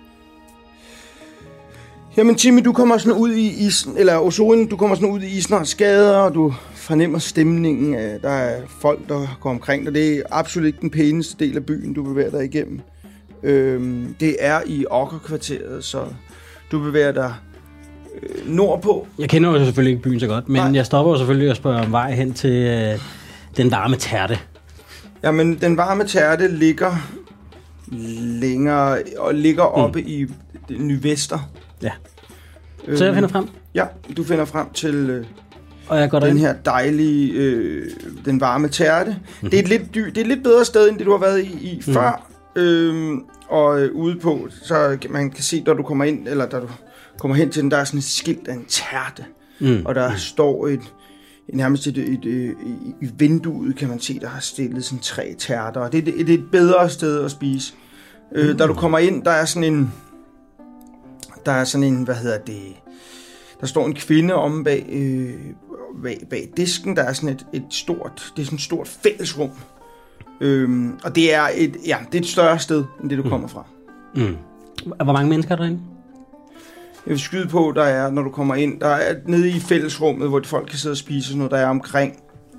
Jamen Jimmy, du kommer sådan ud i isen, eller Osorin, du kommer sådan ud i Isnars gader, og du fornemmer stemningen af, der er folk, der går omkring dig. Det er absolut ikke den pæneste del af byen, du bevæger dig igennem. Øh, det er i Okkerkvarteret, så du bevæger dig øh, nordpå. Jeg kender jo selvfølgelig ikke byen så godt, men Nej. jeg stopper jo selvfølgelig og spørger om vej hen til øh, den varme tærte. Jamen, den varme tærte ligger længere, og ligger oppe mm. i Nyvester. Ja. Så jeg finder frem, Ja, du finder frem til øh, og jeg går den derind. her dejlige, øh, den varme tærte. Mm-hmm. Det, er et lidt dy- det er et lidt bedre sted, end det du har været i, i mm. før. Øhm, og øh, ude på, så man kan se, når du kommer ind, eller da du kommer hen til den, der er sådan et skilt af en tærte. Mm. Og der mm. står et, nærmest et, et, et, et, i vinduet, kan man se, der har stillet sådan tre tærter. Og det, er- det er et bedre sted at spise. Mm. Øh, da du kommer ind, der er sådan en, der er sådan en, hvad hedder det, der står en kvinde omme bag, øh, bag, bag disken. Der er sådan et, et stort, det er sådan et stort fællesrum. Øhm, og det er, et, ja, det er et større sted, end det du mm. kommer fra. Mm. Hvor mange mennesker er der inde? Jeg vil skyde på, der er, når du kommer ind, der er nede i fællesrummet, hvor folk kan sidde og spise sådan noget, der er omkring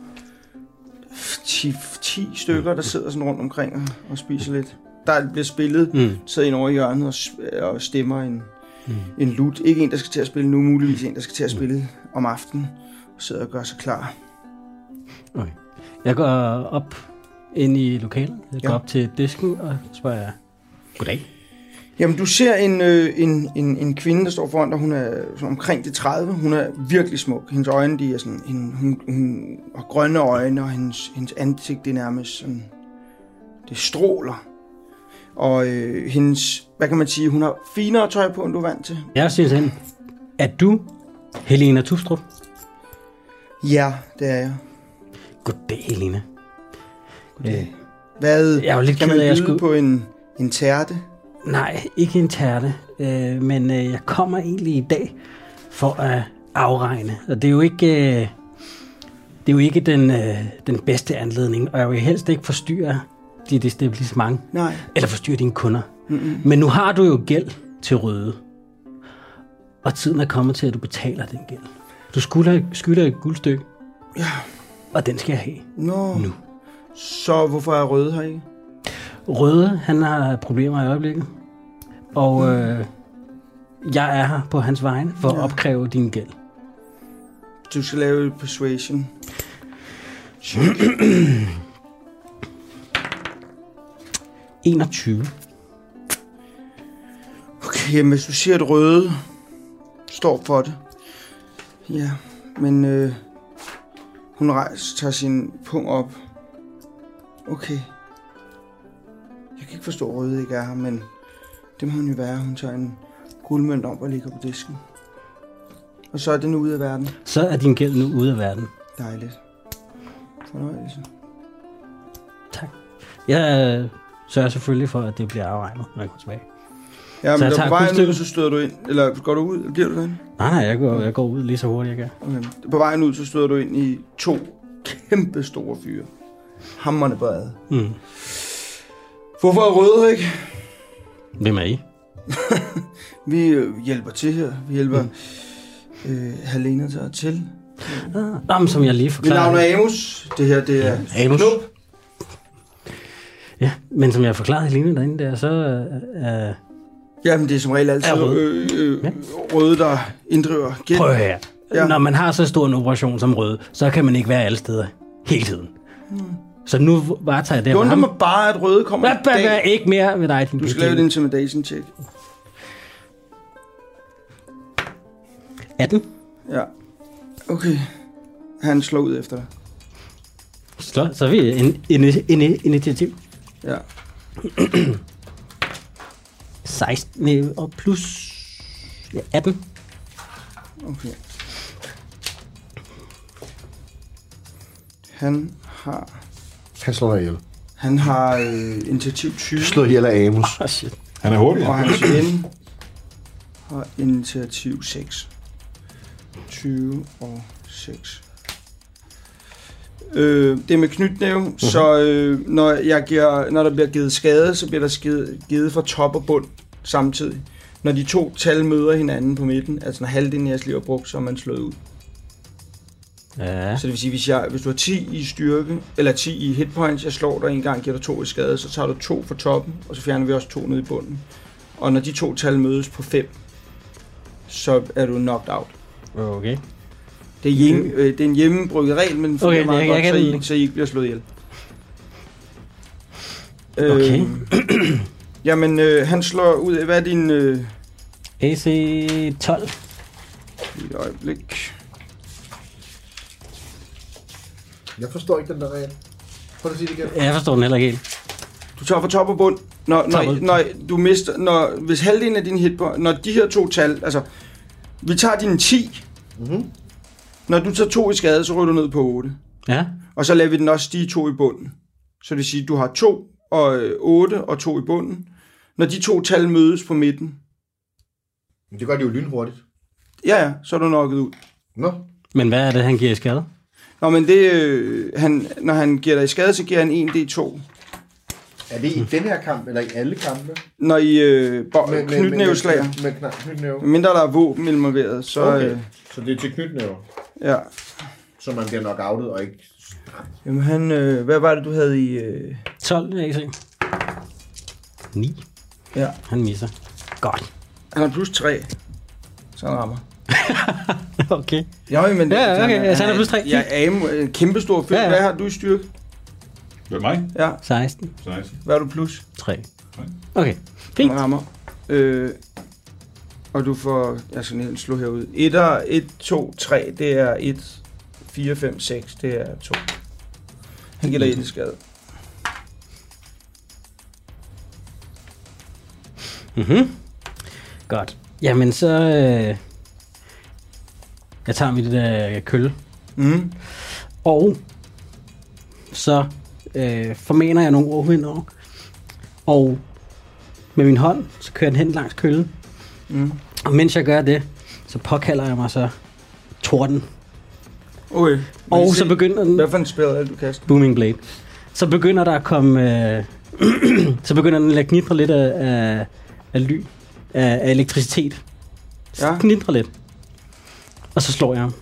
ti, ti stykker, der sidder sådan rundt omkring og, og spiser lidt. Der bliver spillet, mm. sidder en over i hjørnet og, og stemmer en, mm. en lut. Ikke en, der skal til at spille nu, muligvis en, der skal til at spille mm. om aftenen, og sidder og gør sig klar. Okay. Jeg går op ind i lokalet, jeg går ja. op til disken og spørger jeg, goddag. Jamen, du ser en, øh, en, en, en kvinde, der står foran dig. Hun er sådan omkring de tredive. Hun er virkelig smuk. Hendes øjne, de er sådan, en, hun, hun har grønne øjne, og hendes, hendes ansigt, det er nærmest sådan, det stråler. Og øh, hendes, hvad kan man sige, hun har finere tøj på, end du er vant til. Jeg synes ind. Er du Helena Tustrup? Ja, det er jeg. Goddag, Helena. Goddag. Øh, hvad, jeg er lidt kan man byde skulle... på en, en tærte? Nej, ikke en tærte, øh, men øh, jeg kommer egentlig i dag for at afregne. Og det er jo ikke, øh, det er jo ikke den, øh, den bedste anledning, og jeg vil helst ikke forstyrre dit etablissement, Nej. eller forstyrre dine kunder. Mm-mm. Men nu har du jo gæld til Røde, og tiden er kommet til, at du betaler den gæld. Du skylder, skylder et guldstykke, ja. og den skal jeg have Nå. nu. Så hvorfor er Røde her ikke? Røde, han har problemer i øjeblikket, og øh, jeg er her på hans vegne for ja. at opkræve din gæld. Du skal lave et persuasion. enogtyve. Okay, jamen hvis du siger, at Røde står for det. Ja, men øh, hun rejser, tager sin pung op. Okay. Jeg kan ikke forstå, at Røde ikke er her, men det må hun jo være. Hun tager en guldmønt om og ligger på disken. Og så er den ude af verden. Så er din gæld nu ude af verden. Dejligt. Fornøjelse. Tak. Jeg øh, sørger selvfølgelig for, at det bliver afregnet, når jeg går tilbage. Ja, men der på vejen ud, så støder du ind. Eller går du ud, eller bliver du derinde? Nej, nej, jeg går, jeg går ud lige så hurtigt, jeg kan. Okay. På vejen ud, så støder du ind i to kæmpe store fyre. Hammerne bræde. Mm. Hvorfor er Røde ikke? Hvem er I? Vi øh, hjælper til her. Vi hjælper mm. øh, Helena til at til. Ah, jamen, som jeg lige forklarede. Mit navn er Amos. Det her, det er ja, Amos. Knop. Ja, men som jeg forklarede Helena derinde der, så... Øh, øh, Jamen, det er som regel altid Røde. Øh, øh, ja. Røde, der inddriver gæld. Prøv her. Ja. Når man har så stor en operation som Røde, så kan man ikke være alle steder hele tiden. Hmm. Så nu varetager jeg det. Det undrer mig bare, at Røde kommer i dag. Hvad ikke mere med dig, din Du skal lave et intimidation check. atten. Ja. Okay. Han slår ud efter dig. Slå, så er vi en, en, en, en initiativ. Ja. seksten og plus ja, atten. Okay. Han har... Han slår dig ihjel. Han har øh, initiativ tyve. Slå ihjel af Amos. Oh, shit. Han er hurtig. Og hans ven har initiativ seks. tyve og seks. Øh, det er med knytnæve, uh-huh. så øh, når, jeg giver, når der bliver givet skade, så bliver der givet, givet fra top og bund samtidig. Når de to tal møder hinanden på midten, altså når halvdelen af jeres liv er brugt, så er man slået ud. Ja. Så det vil sige, hvis, jeg, hvis du har ti i styrke, eller ti i hitpoints, jeg slår dig en gang, giver dig to i skade, så tager du to fra toppen, og så fjerner vi også to ned i bunden. Og når de to tal mødes på fem, så er du knocked out. Okay. Det er, hjemme, øh, det er en hjemmebrygget regel, men det okay, meget jeg, godt, jeg så, I, så I ikke bliver slået ihjel. Okay. Øh, jamen, øh, han slår ud. Hvad er din... Øh... A C tolv. Et øjeblik. Jeg forstår ikke den der regel. Prøv at sige det igen. Jeg forstår den heller ikke helt. Du tager fra top og bund. Når, når, når du mister... Når, hvis halvdelen af din hitpoint... Når de her to tal... Altså, vi tager dine ti. Mm-hmm. Når du tager to i skade, så ryger du ned på otte. Ja. Og så lader vi den også stige to i bunden. Så det vil sige, at du har to og otte og to i bunden. Når de to tal mødes på midten... Men det gør de jo lynhurtigt. Ja, ja, så er du nokket ud. Nå. Men hvad er det, han giver i skade? Nå, men det... Øh, han, når han giver dig i skade, så giver han en D to. Er det i den her kamp, eller i alle kampe? Når I øh, knytnæveslager. Med, med, med knytnæve. Mindre der er våben involveret, så... Okay, Øh, så det er til knytnæve. ja. Så man bliver knockoutet og ikke... Jamen han... Øh, hvad var det, du havde i... Øh... tolv, jeg kan se. ni. Ja. Han misser. Godt. Han har plus tre. Så han rammer. Okay. Jo, men... Ja, okay. Altså, han er plus tre. Jeg er en kæmpe stor fyr. Ja, ja. Hvad har du i styrke? Hvad er mig? Ja. seksten. seksten. Hvad er du plus? tre. Okay. Fint. Han rammer. Øh, og du får... Jeg skal lige slå herud. Etter, et, to, tre, det er et. fire, fem, seks, det er to. Han giver dig et i skade. Mhm. Godt. Jamen så... Øh, jeg tager mit øh, kølle. Mm. Og så øh, formener jeg nogle ord henover. Og med min hånd, så kører den hen langs køllen. Mm. Og mens jeg gør det, så påkalder jeg mig så torden. Okay. Og så begynder den... Hvad for en spil er det, du kaster? Booming Blade. Så begynder der at komme... Øh, så begynder den at knitre lidt af, af, af ly. Af, af elektricitet. Så Ja. knitre lidt. Og så slår jeg ham.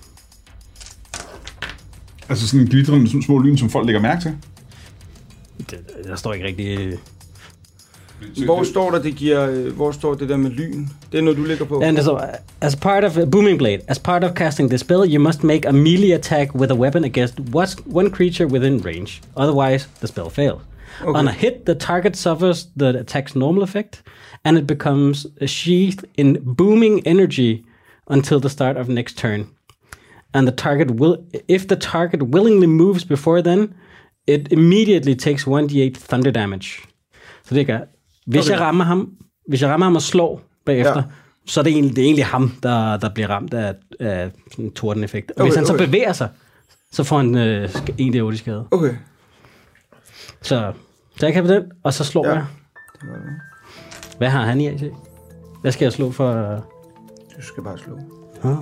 Altså sådan glitrende sådan små lyn, som folk lægger mærke til. Det, der står ikke rigtig... Hvor står der, det giver... øh, Hvor står det der med lyn? Det er noget, du lægger på. And so, as part of Booming Blade, as part of casting the spell, you must make a melee attack with a weapon against what's- one creature within range. Otherwise, the spell fails. Okay. On a hit, the target suffers the attack's normal effect, and it becomes sheathed in booming energy until the start of next turn. And the target will, if the target willingly moves before then, it immediately takes one d eight thunder damage. Så det gør. Hvis Okay. jeg rammer ham, hvis jeg rammer ham og slår bagefter, Ja. så er det egentlig, det er egentlig ham, der, der bliver ramt af, af sådan en tordeneffekt. Og okay, hvis han så okay. bevæger sig, så får han øh, en d otte i skade. Okay. Så, så jeg kan på den, og så slår Ja. jeg. Hvad har han i A C? Hvad skal jeg slå for? Du skal bare slå. Ah.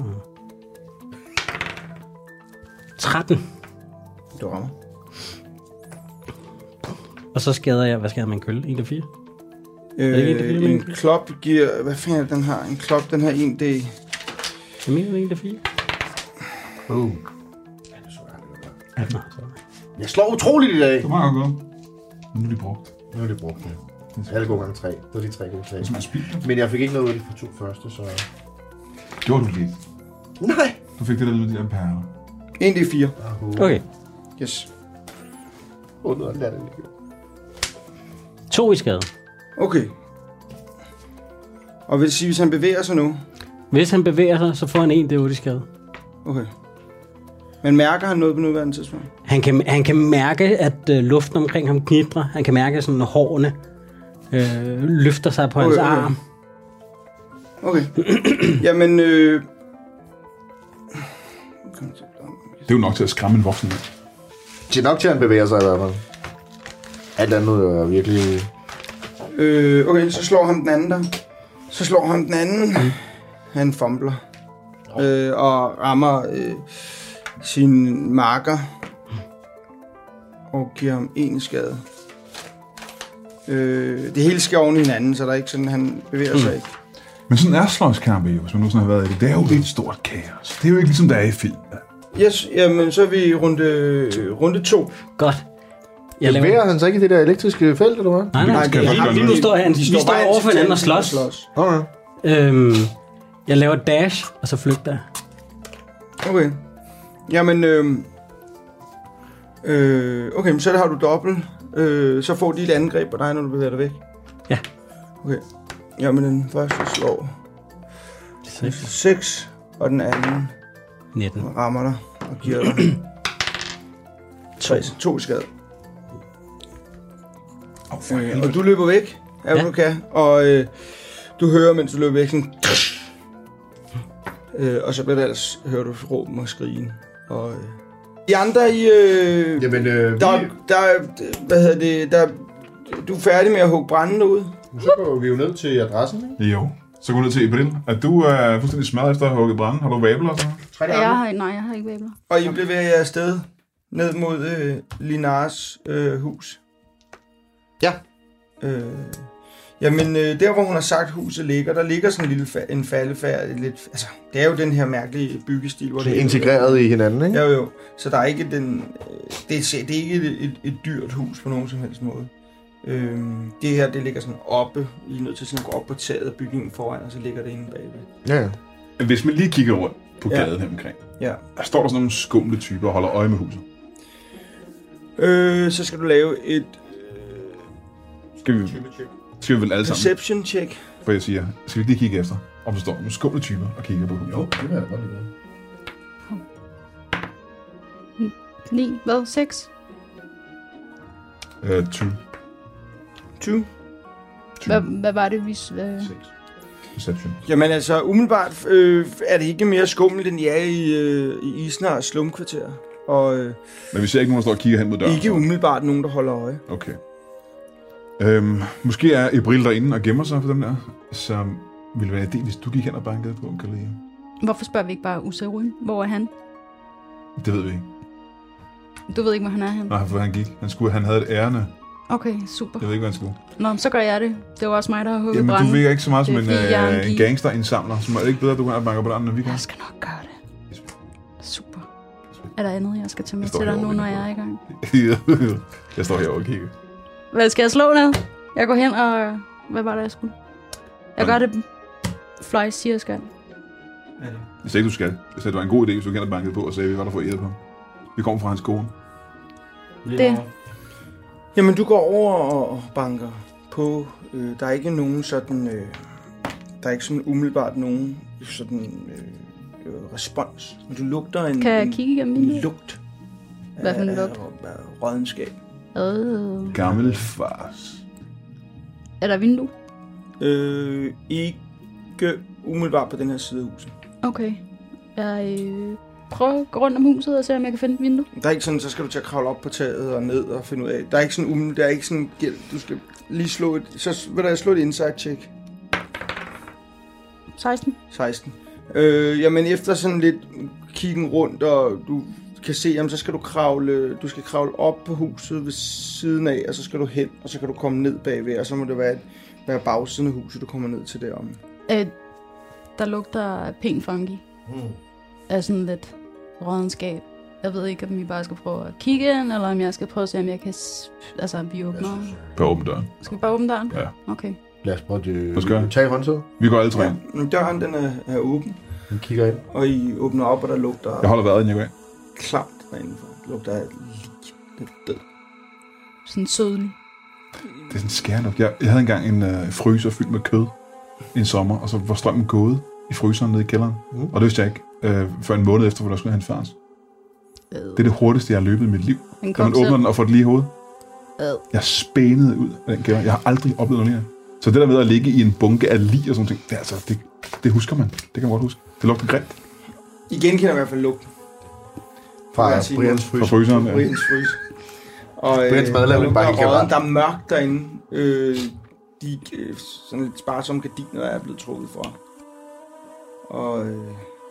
tretten. Du rammer. Og så skader jeg, hvad skader man kølle? en d fire? det ikke en, der Øh, bliver med en en? klop giver... Hvad fanden er det, den har? En klop, den har en D. Jeg mener en d fire. Uh. Ja, nå, så. Jeg slår utroligt i dag. Det var meget godt. Nu er de brugt. Nu er det brugt, ja. Alle gode gange tre. Det var de tre gode Det er tre. som spildt. Men jeg fik ikke noget ud af de to første, så... Gjorde du lidt? Nej! Du fik det der ud af de der perler. En D fire. Okay, Yes. Under og lad det lige. to i skade. Okay. Og vil det sige, hvis han bevæger sig nu? Hvis han bevæger sig, så får han en d otte i skade. Okay. Men mærker han noget på nuværende tidspunkt? Han kan, han kan mærke, at øh, luften omkring ham knitrer. Han kan mærke, at sådan, hårene øh, løfter sig på Okay, hans okay. arm. Okay. Jamen, øh... Det er jo nok til at skræmme en voksen mand. Det er nok til, at han bevæger sig i hvert fald. Alt andet er virkelig... Øh, okay, så slår han den anden der. Så slår han den anden. Mm. Han fumbler. Øh, og rammer øh, sin marker. Og giver ham en skade. Øh, det hele sker oven i hinanden, så der er ikke sådan, han bevæger sig ikke. Men sådan er slåskampe jo, hvis man nu sådan har været i det. Det er jo et stort kaos. Det er jo ikke ligesom, der er i film. Yes, jamen så er vi i runde, runde to. Godt. Jeg laver... Bevæger han sig ikke i det der elektriske felt, eller hvad? Nej, nej, Nej, det det er er ham. ham. Lige nu står han. De Vi står står bare over for hinanden og ansigtet slås. Okay. Øhm, jeg laver dash, og så flygter jeg. Okay. Jamen, øh, øh, okay, men så har du dobbelt. Øh, så får de et angreb på dig, når du bevæger dig væk. Ja. Okay. Jamen, den første slår seks, og den anden nitten. rammer dig og giver dig tre, to skade. Øh, og du løber væk, ja, Ja. du kan, og øh, du hører, mens du løber væk, sådan... Øh, og så bliver det ellers, hører du råben og skrigen. Og, øh, de andre i... Øh, Jamen, øh, vi... der, der, hvad hedder det, der, du er færdig med at hugge brændende ud. Så går vi jo ned til adressen, ikke? Jo. Så gå ned til April. At du er fuldstændig smadret efter at have hugget branden. Har du vabler og sådan noget? Tre Jeg har, nej, jeg har ikke væbler. Og I bevæger jer afsted ned mod øh, Linars øh, hus. Ja. Øh, jamen, øh, der hvor hun har sagt, huset ligger, der ligger sådan en lille fa- en faldefærd. Lidt, altså, det er jo den her mærkelige byggestil, hvor Det det er integreret i hinanden, ikke? Jo, jo. Så der er ikke den... Øh, det, er, det er ikke et, et, et dyrt hus på nogen som helst måde. Øh, det her, det ligger sådan oppe. I er nødt til sådan at gå op på taget af bygningen foran, og så ligger det inde bagved. Ja, ja. Hvis man lige kigger rundt på Ja. gaden her omkring, Ja. der står der sådan nogle skumle typer og holder øje med huset. Øh, så skal du lave et Skal vi, skal vi vel alle sammen? perception check. For jeg siger, skal vi lige kigge efter, om der står nogle skumle typer og kigger på huset? Jo, det vil jeg da godt lide. ni, hvad? seks? Uh, tyve. tyve. Hvad, hvad var det, vi... Øh... Perception. Jamen altså, umiddelbart øh, er det ikke mere skummelt, end jeg er i, øh, i Isnar slumkvarter. Og øh, Men vi ser ikke nogen, der står og kigger hen mod døren. ikke så. umiddelbart nogen, der holder øje. Okay. Øhm, måske er Ebril derinde og gemmer sig for dem der, som ville være det, hvis du gik hen og bankede på en Kalia. Hvorfor spørger vi ikke bare Usaruin? Hvor er han? Det ved vi ikke. Du ved ikke, hvor han er hen? Nej, hvor han gik. Han, skulle, han havde et ærne. Okay, super. Jeg ved ikke, hvad han skulle. Nå, så gør jeg det. Det var også mig, der har hugget Jamen, du branden. virker ikke så meget som Det en, er fordi, jeg er en øh, en geek. gangsterindsamler, som er det ikke bedre, at du går hen og banker på døren, end vi kan. Jeg skal nok gøre det. Super. Er der andet, jeg skal tage med Jeg står til dig herovre nu, når lige jeg er på. i gang? Jeg står herovre og kigger. Hvad skal jeg slå ned? Jeg går hen og... Hvad var det, jeg skulle? Jeg gør det... Fly siger, jeg skal. Jeg sagde, du skal. Jeg sagde, det var en god idé, hvis du gik hen og bankede på, og sagde, vi var der for at hjælpe ham. Vi kommer fra hans kone. Det. Jamen, du går over og banker på. Øh, der er ikke nogen sådan... Øh, der er ikke sådan umiddelbart nogen sådan øh, øh, respons. Men du lugter en, Kan jeg en, kigge igennem en vinduet? lugt. Hvad for en af- lugt? af- af rådenskab. Øh. Gammel fars. Er der vindue? Øh, ikke umiddelbart på den her side af huset. Okay. Jeg øh, prøver at gå rundt om huset og se, om jeg kan finde et vindue. Der er ikke sådan, så skal du til at kravle op på taget og ned og finde ud af. Der er ikke sådan um, der er ikke sådan gæld. Du skal lige slå et, så vil der slå et insight check. seksten. seksten. Øh, jamen efter sådan lidt kiggen rundt, og du kan se, jamen, så skal du kravle, du skal kravle op på huset ved siden af, og så skal du hen, og så kan du komme ned bagved, og så må det være, være bagsiden af huset, du kommer ned til derom. Øh, der lugter pænt funky. Mm. Af sådan lidt rådenskab. Jeg ved ikke, om vi bare skal prøve at kigge ind, eller om jeg skal prøve at se, om jeg kan... s- Altså, om vi åbner... På åben døren. Skal vi bare åbne døren? Ja. Okay. Lad os prøve Hvad at skal jeg? tage håndtaget. Vi går alle tre Ja, ind. men døren den er, er åben, Vi kigger ind. og I åbner op, og der lugter Jeg holder vejret, inden jeg går ind. klamt derindenfor. Det lugter af lig. Det er død. Sådan sødlig. Det er sådan skærende nok. Jeg, jeg havde engang en øh, fryser fyldt med kød en sommer, og så var strømmen gået i fryseren nede i kælderen. Mm. Og det vidste jeg ikke, øh, før en måned efter, hvor der skulle have en fars. Øh. Det er det hurtigste, jeg har løbet i mit liv. Den Da kom man åbner selv. den og får det lige i hovedet. Øh. Jeg spænede ud af den kælder. Jeg har aldrig oplevet noget lignende. Så det der med at ligge i en bunke af lig og sådan ting, det, er altså, det, det husker man. Det kan man godt huske. Det lugter grimt I genkender i hvert fald lugten. Fra Jeg siger Brians fra frys. fryseren. Ja. Brians frys. Og øh, Brians madlavning der bare lugter ikke kan rådden, rette. der er mørkt derinde. Øh, de øh, sådan lidt sparsomme gardiner er blevet trukket fra. Og øh,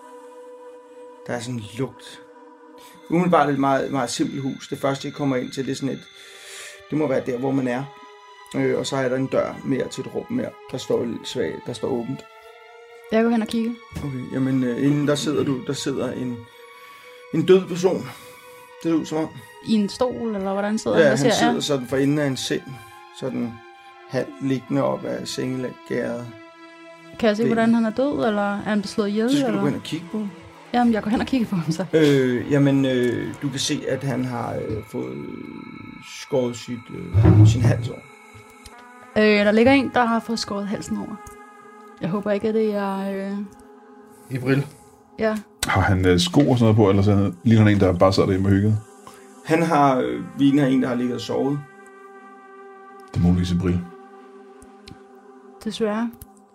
der er sådan en lugt. Umiddelbart er det et meget, meget simpelt hus. Det første, I kommer ind til, det er sådan et... Det må være der, hvor man er. Øh, og så er der en dør mere til et rum mere. Der står lidt svagt, der står åbent. Jeg går hen og kigger. Okay, jamen øh, inden der sidder du, der sidder en, en død person. Det ser ud som om. I en stol, eller hvordan sidder Ja, han? han Hvad ser sidder jeg? sådan for enden af en seng. Sådan halvt liggende op af sengegæret. Kan jeg se, det- hvordan han er død, eller er han blevet slået ihjel? Så skal du eller? gå ind og kigge på. Jamen, jeg går hen og kigger på ham så. Øh, jamen, øh, du kan se, at han har øh, fået skåret sit, øh, sin hals over. Øh, der ligger en, der har fået skåret halsen over. Jeg håber ikke, at det er... Øh... Ibril. Ja. Har han øh, sko og sådan noget på, eller så ligner han en, der bare sidder derhjemme og hygget? Han har, øh, ligner en, der har ligget og sovet. Det er muligvis et bril. Desværre.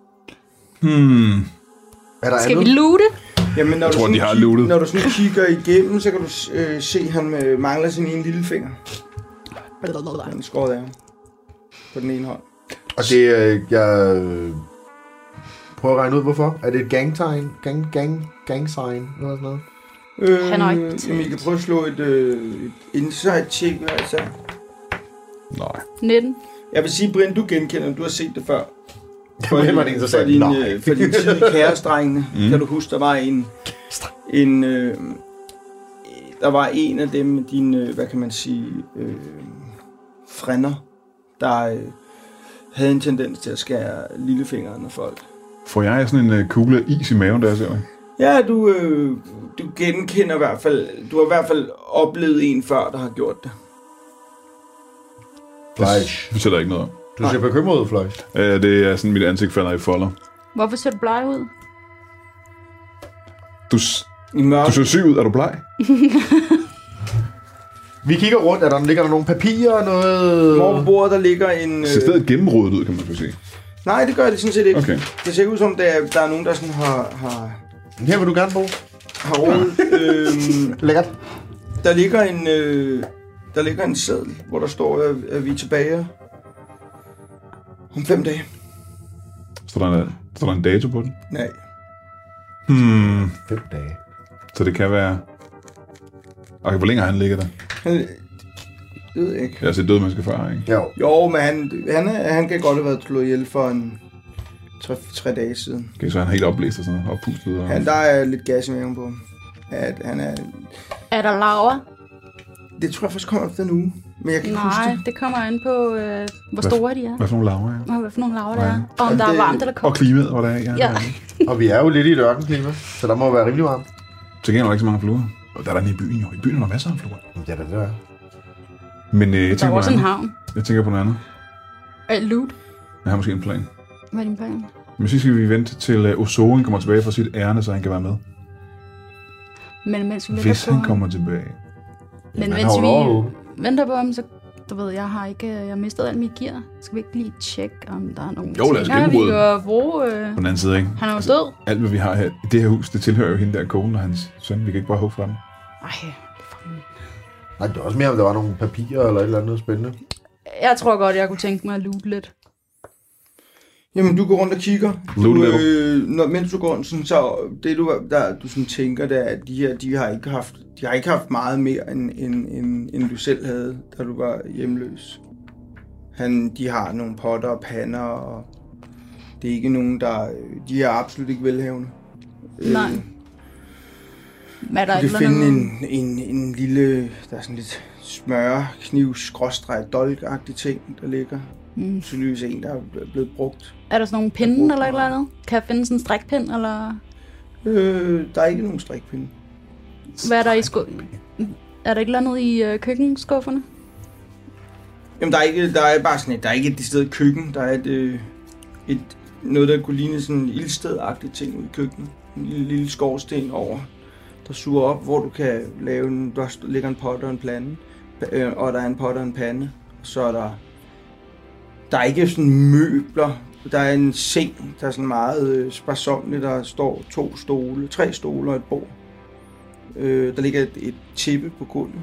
Hmm. Er der Skal vi andet? loote? Jamen, når, Jeg du tror, sådan de har kig- lootet. når du sådan kigger igennem, så kan du øh, se, at han øh, mangler sin ene lille finger. Han er skåret af ham. På den ene hånd. Og det er, jeg øh, prøver at regne ud, hvorfor. Er det et gang-tegn? Gang, gang, gang-sign? Eller sådan noget? Øh, Han har ikke betalt. jamen, I kan prøve at slå et, øh, et insight check, altså. Nej. nitten. Jeg vil sige, Brian, du genkender, du har set det før. For, Hvem var det, der for, sagde din, nej? øh, for din tid i Kærestrængene, mm. kan du huske, der var en, en øh, der var en af dem, dine, hvad kan man sige, øh, frænder, der øh, havde en tendens til at skære lillefingeren af folk. Får jeg sådan en uh, kugle af is i maven, der jeg ser dig? Ja, du, øh, du genkender i hvert fald, du har i hvert fald oplevet en før, der har gjort det. Fleisch. Det sætter ikke noget om. Du ser bekymret ud, Fleisch. Uh, det er sådan, mit ansigt falder i folder. Hvorfor ser du bleg ud? Du, I mørke. du ser syg ud. Er du bleg? Vi kigger rundt. Er der, ligger der nogle papirer og noget? Hvor på bordet, der ligger en... Det ser Øh... stadig gennemrodet ud, kan man så sige. Nej, det gør det sådan set ikke. Okay. Det ser ud som, der er, der er nogen, der sådan har... har Her vil du gerne bo. har rodet. øhm, Lækkert. der ligger en øh, der ligger en seddel, hvor der står, at, at vi er tilbage om fem dage. Står der, en, står der en dato på den? Nej. Hmm. Fem dage. Så det kan være... Okay, hvor længe har han ligget der? Han, det ved jeg ikke. Jeg har set døde mennesker før, ikke? Jo. Jo, men han, han, er, han kan godt have været slået ihjel for en tre, tre dage siden. Okay, så er han helt opblæst og sådan noget, oppustet. Og... Han, der er lidt gas i maven på ham. At han er... Er der larver? Det tror jeg først kommer efter en uge. Men jeg kan ikke huske Nej, det. det kommer an på, øh, hvor store de er. Hvad for nogle larver, ja? Og hvad for nogle larver der Ja. er. Og om der er varmt eller Og koldt. klimaet, hvor der er. Ja, Ja. ja. Og vi er jo lidt i et ørkenklima, så der må være rimelig varmt. Til gengæld er der ikke så mange fluer. Og der er der i byen jo. I byen er der masser af fluer. Ja, det er. Men øh, jeg Der er tænker på også noget en andet. havn. Jeg tænker på noget andet. Øh, loot. Jeg har måske en plan. Hvad er din plan? Men så skal vi vente til uh, Osoren kommer tilbage fra sit ærne, så han kan være med. Men mens vi Hvis venter på han ham, kommer tilbage. men han mens har jo lov at vi åbne. venter på ham, så du ved, jeg har ikke, jeg har mistet alt mit gear. Skal vi ikke lige tjekke, om der er nogle Jo, lad os ting, vi gennemrode. kan bruge? Øh, På den anden side, ikke? han er jo død. Alt, hvad vi har her i det her hus, det tilhører jo hende der konen og hans søn. Vi kan ikke bare hugge fra dem. Ej, det er fucking... Nej, det er også mere, om der var nogle papirer eller et eller andet spændende. Jeg tror godt, jeg kunne tænke mig at loot lidt. Jamen, du går rundt og kigger. Loot Du, level. øh, når, mens du går rundt, sådan, så det du, der, du sådan tænker, det er, at de her, de har ikke haft, de har ikke haft meget mere, end, end, end, end du selv havde, da du var hjemløs. Han, de har nogle potter og pander, og det er ikke nogen, der... De er absolut ikke velhavende. Nej. Men er der Du et kan eller finde andet... en, en, en lille, der er sådan lidt smør, kniv, skråstreg, dolk-agtig ting, der ligger. Mm. Tydeligvis en, der er blevet brugt. Er der sådan nogle pinde eller et eller andet? Kan jeg finde sådan en strækpind, eller... Øh, der er ikke nogen strikpinde. Hvad er der i sko... Er der et eller andet i øh, køkkenskufferne? Jamen, der er, ikke, der er bare sådan et, der er ikke et sted køkken. Der er et, øh, et, noget, der kunne ligne sådan en ildsted-agtig ting ude i køkkenet. En lille, lille skorsten over, der suger op, hvor du kan lave en... Der ligger en pot og en plante, øh, og der er en pot og en pande. Så er der... Der er ikke sådan møbler. Der er en seng, der er sådan meget øh, sparsomligt. Der står to stole, tre stole og et bord. Øh, der ligger et, et tæppe på gulvet.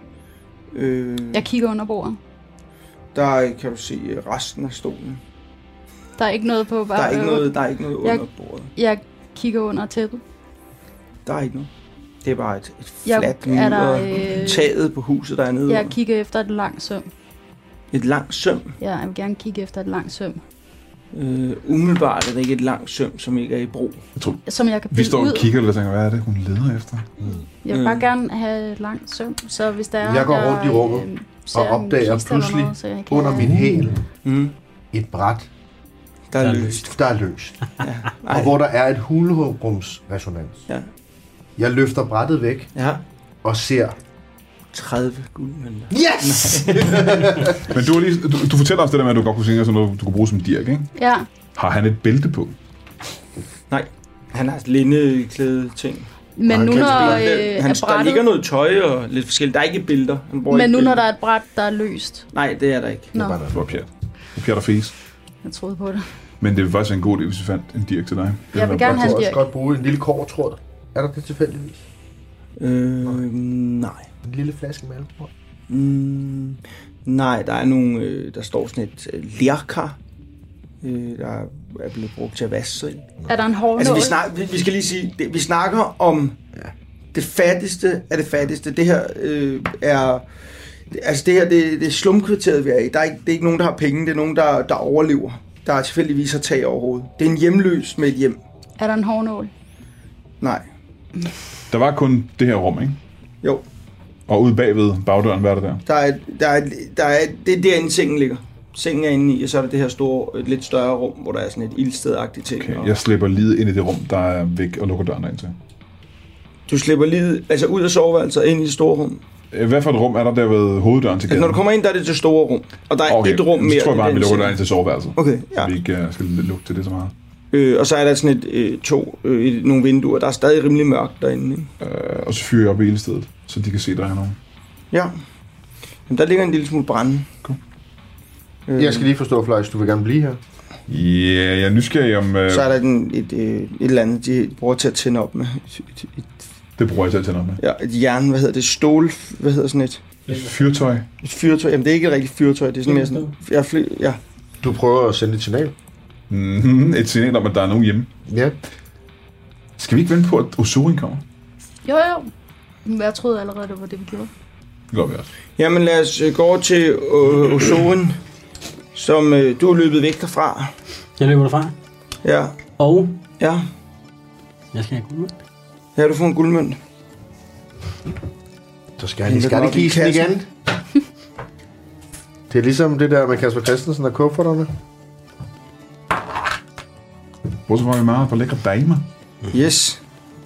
Øh, Jeg kigger under bordet. Der kan du se resten af stolen. Der er ikke noget på... Der er ikke noget, der er ikke noget under Jeg- bordet. Jeg kigger under tæppet. Der er ikke noget. Det er bare et, et Jeg- fladt er der, mudder. øh, Taget på huset, der er nede. Jeg kigger efter et langt søm. Et langt søm. Ja, jeg vil gerne kigge efter et langt søm. Øh, umiddelbart er det ikke et langt søm, som ikke er i brug. Jeg tror, Som jeg kan vi pille står ud. og kigger lidt og tænker, hvad er det, hun leder efter? Jeg vil bare Mm. gerne have et langt søm. Så hvis der er... Jeg går der, rundt i rummet øh, ser og en opdager kiste eller pludselig noget, så jeg kan under have- min hæl Mm. et bræt, Der er Der er løst. der er løst. Ja. Og Ej. hvor der er et hulrumsresonans. Ja. Jeg løfter brættet væk Ja. og ser... tredive guldmønter. Yes! Men du, har lige, du, du fortæller os det der med, at du godt kunne tænke dig sådan noget, du kunne bruge som dirk, ikke? Ja, Har han et bælte på? Nej, han har et lindeklæde ting. men nu kan når Der, øh, han, er der brættet... ligger noget tøj og lidt forskelligt. Der er ikke billeder. Han bruger Men ikke nu når billeder. der er et bræt, der er løst. Nej, det er der ikke. Nå, Det var pjat. Det var pjat og fis. jeg troede på det. Men det vil faktisk være en god idé, hvis vi fandt en dirk til dig. Det Jeg vil ville gerne Jeg have kunne en også dirk. godt bruge en lille kårtråd. Er der det tilfældigvis? Øh, nej. En lille flaske med alkohol? Mm, nej, der er nogle, øh, der står sådan et øh, lærkar, øh, der er blevet brugt til at vaske sig i. Er der en hårnål? Altså, vi, snak, vi, vi skal lige sige, det, vi snakker om det fattigste af det fattigste. Det her øh, er Altså det her, det, det er slumkvarteret, vi er i. Der er ikke, det er ikke nogen, der har penge. Det er nogen, der, der overlever. Der er tilfældigvis har tag over hovedet. Det er en hjemløs med et hjem. Er der en hårnål? Nej. Der var kun det her rum, ikke? Jo. Og ude bagved bagdøren, hvad er der der? Der er, der er, der er, det er derinde, sengen ligger. Sengen er inde i, og så er der det her store, et lidt større rum, hvor der er sådan et ildstedagtigt ting. Okay, jeg slipper lige ind i det rum, der er væk, og lukker døren ind til. Du slipper lige, altså ud af soveværelset ind i det store rum. Hvad for et rum er der der ved hoveddøren til gaden? Altså, når du kommer ind, der er det til store rum, og der er okay, et rum mere. så tror jeg bare, at vi lukker døren ind til soveværelset. Okay, ja. Så vi ikke uh, skal lukke til det så meget. Øh, og så er der sådan et, øh, to, øh, nogle vinduer, der er stadig rimelig mørkt derinde. Ikke? Øh, og så fyrer jeg op i ildstedet, så de kan se, der er nogen. Ja. Jamen, der ligger en lille smule brænde. Cool. Øh, Jeg skal lige forstå, Fløjs, du vil gerne blive her. Ja, yeah, jeg er nysgerrig om... Uh... Så er der den, et, øh, et eller andet, de bruger til at tænde op med. Et, et, et, Det bruger jeg til at tænde op med. ja, et jern, hvad hedder det? Stål, hvad hedder sådan et? Et fyrtøj. Et fyrtøj. Jamen, det er ikke et rigtigt fyrtøj, det er sådan mere sådan... Ja, fly, ja. Du prøver at sende et signal. Mm-hmm. Et signal om, at der er nogen hjemme. Ja. Skal vi ikke vente på, at Osurin kommer? Jo, jo. Men jeg troede allerede, det var det, vi gjorde. Det går vi også. Jamen, lad os øh, gå over til øh, Osurin, som øh, du har løbet væk derfra. Jeg løber derfra. Ja. Og Ja. jeg skal have guldmønt. Her har du fået en guldmønt. Så skal jeg lige skattekisten igen. Det er ligesom det der med Kasper Christensen og kufferterne. Bortset fra, vi meget på lækre damer. Yes.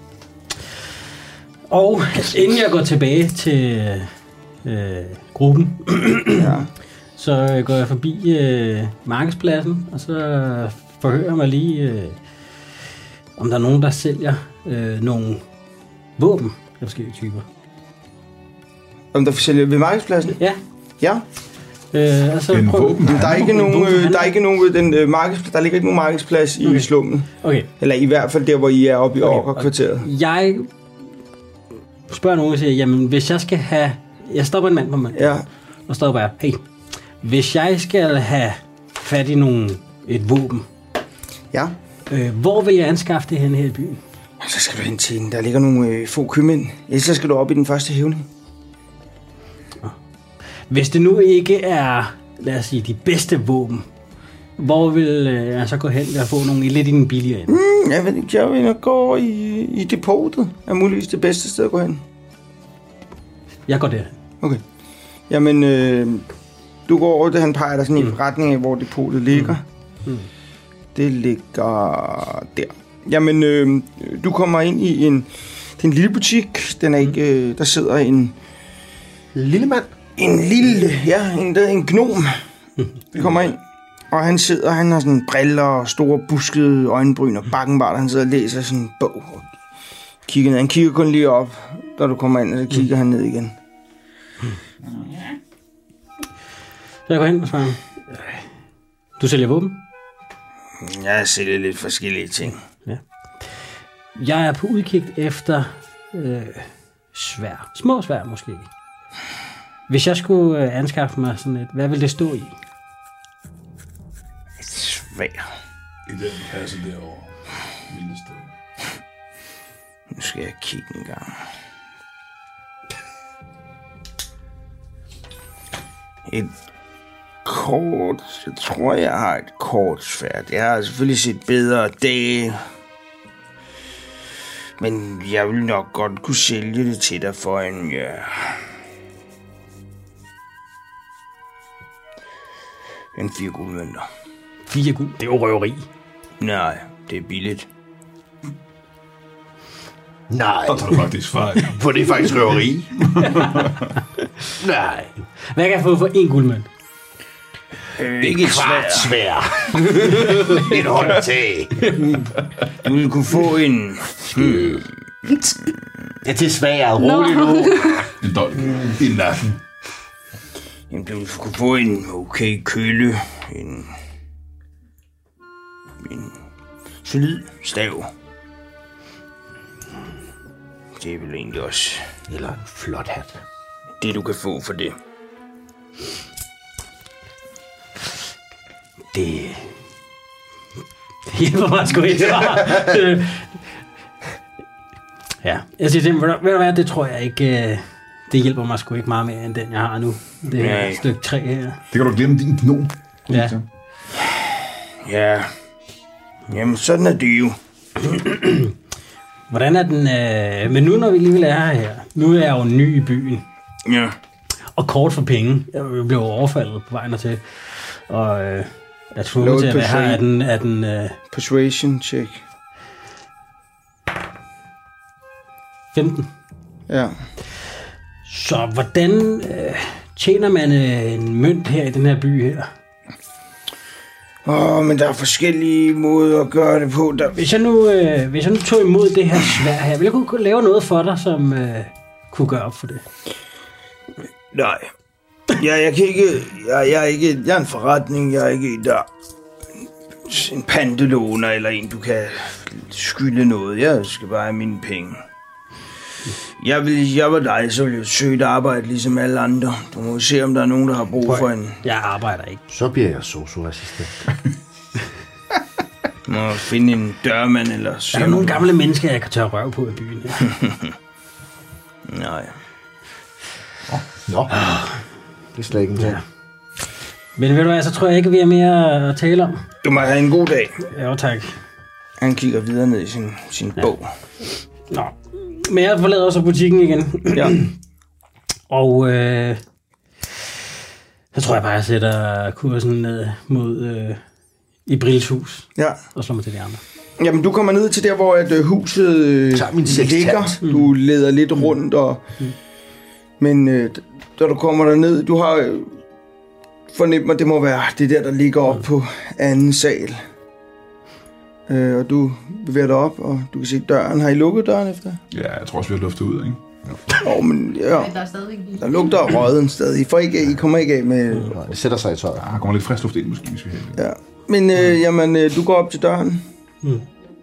Og inden jeg går tilbage til øh, gruppen, Ja. så går jeg forbi øh, markedspladsen, og så forhører jeg mig lige, øh, om der er nogen, der sælger øh, nogle våben af forskellige typer. Om der sælger ved markedspladsen? Ja. Ja. Øh, og så En prøv- våben? Men der er ikke En nogen, øh, våbenhandler. der er ikke nogen ved den øh, markedsplads. Der ligger ikke nogen markedsplads i Okay. slummen. Okay. Eller i hvert fald der, hvor I er oppe i Okay. Orker-kvarteret. Jeg spørger nogen og siger, jamen hvis jeg skal have... Jeg stopper en mand på mig, Ja. og stopper jeg. Hey, hvis jeg skal have fat i nogle, et våben, Ja. øh, hvor vil jeg anskaffe det hen her i byen? Så skal du hen til en. Der ligger nogle øh, få købmænd. Ellers så skal du op i den første hævning. Hvis det nu ikke er, lad os sige, de bedste våben, hvor vil øh, jeg så gå hen og få nogle lidt i den billigere ende? Mm, jeg ved ikke, jeg vil nok gå over i, i depotet. Er muligvis det bedste sted at gå hen. Jeg går derhen. Okay. Jamen, øh, du går over det, han peger dig sådan mm. i retning af, hvor depotet ligger. Mm. Mm. Det ligger der. Jamen, øh, du kommer ind i en, det er en lille butik. Den er ikke, øh, der sidder en, Lille mand. en lille, ja, en, der, en gnom. Der kommer ind, og han sidder, han har sådan briller og store buskede øjenbryn og bakkenbart. Han sidder og læser sådan en bog. Og kigger ned. Han kigger kun lige op, da du kommer ind, og så kigger han ned igen. Så jeg går hen og svarer, du sælger våben? Jeg sælger lidt forskellige ting. Jeg er på udkig efter øh, svær. Små svær måske. Hvis jeg skulle øh, anskaffe mig sådan et, hvad vil det stå i? Svær. I den kasse derovre. Lille sted. Nu skal jeg kigge en gang. Et kort. Jeg tror, jeg har et kort svært. Jeg har selvfølgelig set bedre dage. Men jeg vil nok godt kunne sælge det til dig for en, ja... En fire guldmønter. Fire guld. Det er jo røveri. Nej, det er billigt. Nej, Der tager du faktisk fejl. for det er faktisk røveri. Nej. Hvad kan jeg få for en guldmønt? Øh, ikke et svært. svær. Et håndtag. Du vil kunne få en... Hmm, Det er til sværet. Rolig nu. En dolk. I natten. jamen, du vil kunne få en okay kølle. En... En solid stav. Det er vel egentlig også Eller en flot hat. det, du kan få for det. Det... Det hjælper mig sgu ikke. Ja, jeg siger til dem, ved du- ved du hvad, det tror jeg ikke, øh, det det hjælper mig sgu ikke meget mere, end den, jeg har nu. Det her Nej. stykke træ her. Det kan du glemme din gnom. Ja. Ja. Jamen, sådan er det jo. Hvordan er den... Øh... Men nu, når vi alligevel er her, nu er jeg jo ny i byen. Ja. Og kort for penge. Jeg blev overfaldet på vejen til. Og øh, er tvunget Load til at være her. persuasion. Er den... Er den øh... Persuasion check. femten. Ja. Så hvordan øh, tjener man øh, en mønt her i den her by her? Åh, men der er forskellige måder at gøre det på. Der... Hvis jeg nu, øh, hvis jeg nu tog imod det her sværd her, ville jeg kunne lave noget for dig, som øh, kunne gøre op for det? Nej. Ja, jeg kan ikke... Jeg, jeg, er ikke... Jeg er en forretning. Jeg er ikke en, der... En pantelåner eller en, du kan skylde noget. Jeg skal bare have mine penge. Jeg vil, jeg var dig, så ville jeg søge et arbejde ligesom alle andre. Du må se, om der er nogen, der har brug for en... Jeg arbejder ikke. Så bliver jeg sosu-assistent. Du må finde en dørmand eller Der er sådan nogle gamle mennesker, jeg kan tørre røv på i byen her. Nej. Nå, det er slet ikke en ting. Ja. Men ved du hvad, så tror jeg ikke, vi har mere at tale om. Du må have en god dag. Ja, tak. Han kigger videre ned i sin, sin ja. bog. Nå. Men jeg forlader også butikken igen. Ja. Og øh, så tror jeg bare, jeg sætter kursen ned mod øh, i Brils hus. Ja. Og slår mig til de andre. Jamen, du kommer ned til der, hvor at, øh, huset øh, Tager min sextant. ligger. Du leder lidt rundt, og... Mm. Men øh, da du kommer der ned, du har øh, fornemt mig, det må være det der, der ligger op på anden sal. Øh, og du bevæger dig op, og du kan se døren. Har I lukket døren efter? Ja, jeg tror også, vi har luftet ud, ikke? Åh, oh, men ja, Men der er stadigvæk lige. der lugter af røden stadig. I, får ikke, I kommer ikke af med... Nej, det sætter sig i tøjet. Der kommer lidt frisk luft ind, måske, hvis vi have. Ja. Men øh, jamen, øh, du går op til døren. Mm.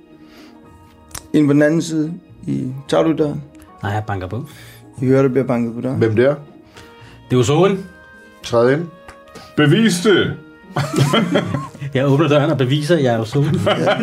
Ind på den anden side. I, tager du døren? Nej, jeg banker på. I hører, der bliver banket på døren. Hvem der? Det er jo sådan. Træd ind. Bevis det! Jeg åbner døren og beviser, at jeg er jo sådan.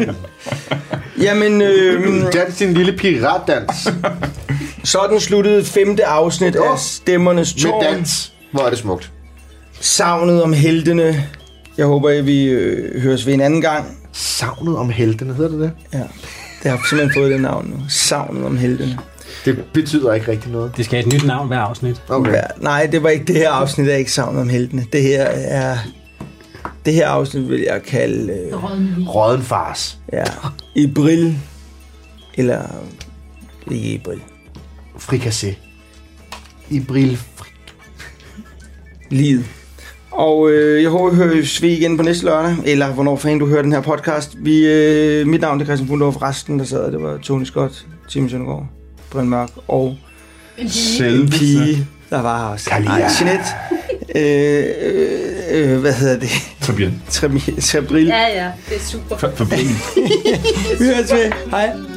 Jamen, øh, Dans din lille piratdans. sådan sluttede femte afsnit Nå. af Stemmernes Med Tårn. dans. Hvor er det smukt. Savnet om heltene. Jeg håber, at vi øh, høres ved en anden gang. Savnet om heltene, hedder det det? Ja, det har simpelthen fået det navn nu. Savnet om heltene. Det betyder ikke rigtig noget. Det skal have et nyt navn hver afsnit. Okay. Ja, nej, det var ikke det her afsnit, der er ikke savnet om heltene. Det her er... Det her afsnit vil jeg kalde... Øh, Råden fars. ja, i bril. Eller... Ikke i bril. Frikassé. I bril. Livet. Og øh, jeg håber, vi høres ved igen på næste lørdag, eller hvornår fanden du hører den her podcast. Vi, øh, mit navn er Christian Fundorf, resten der sad, det var Tony Scott, Tim Søndergaard, Brian Mørk og en pige, der var her også. Kalia. Nej, Jeanette. øh, øh, øh, hvad hedder det? Fabian. Trebril. Ja, ja, det er super. Fabian. Vi høres ved. Hej.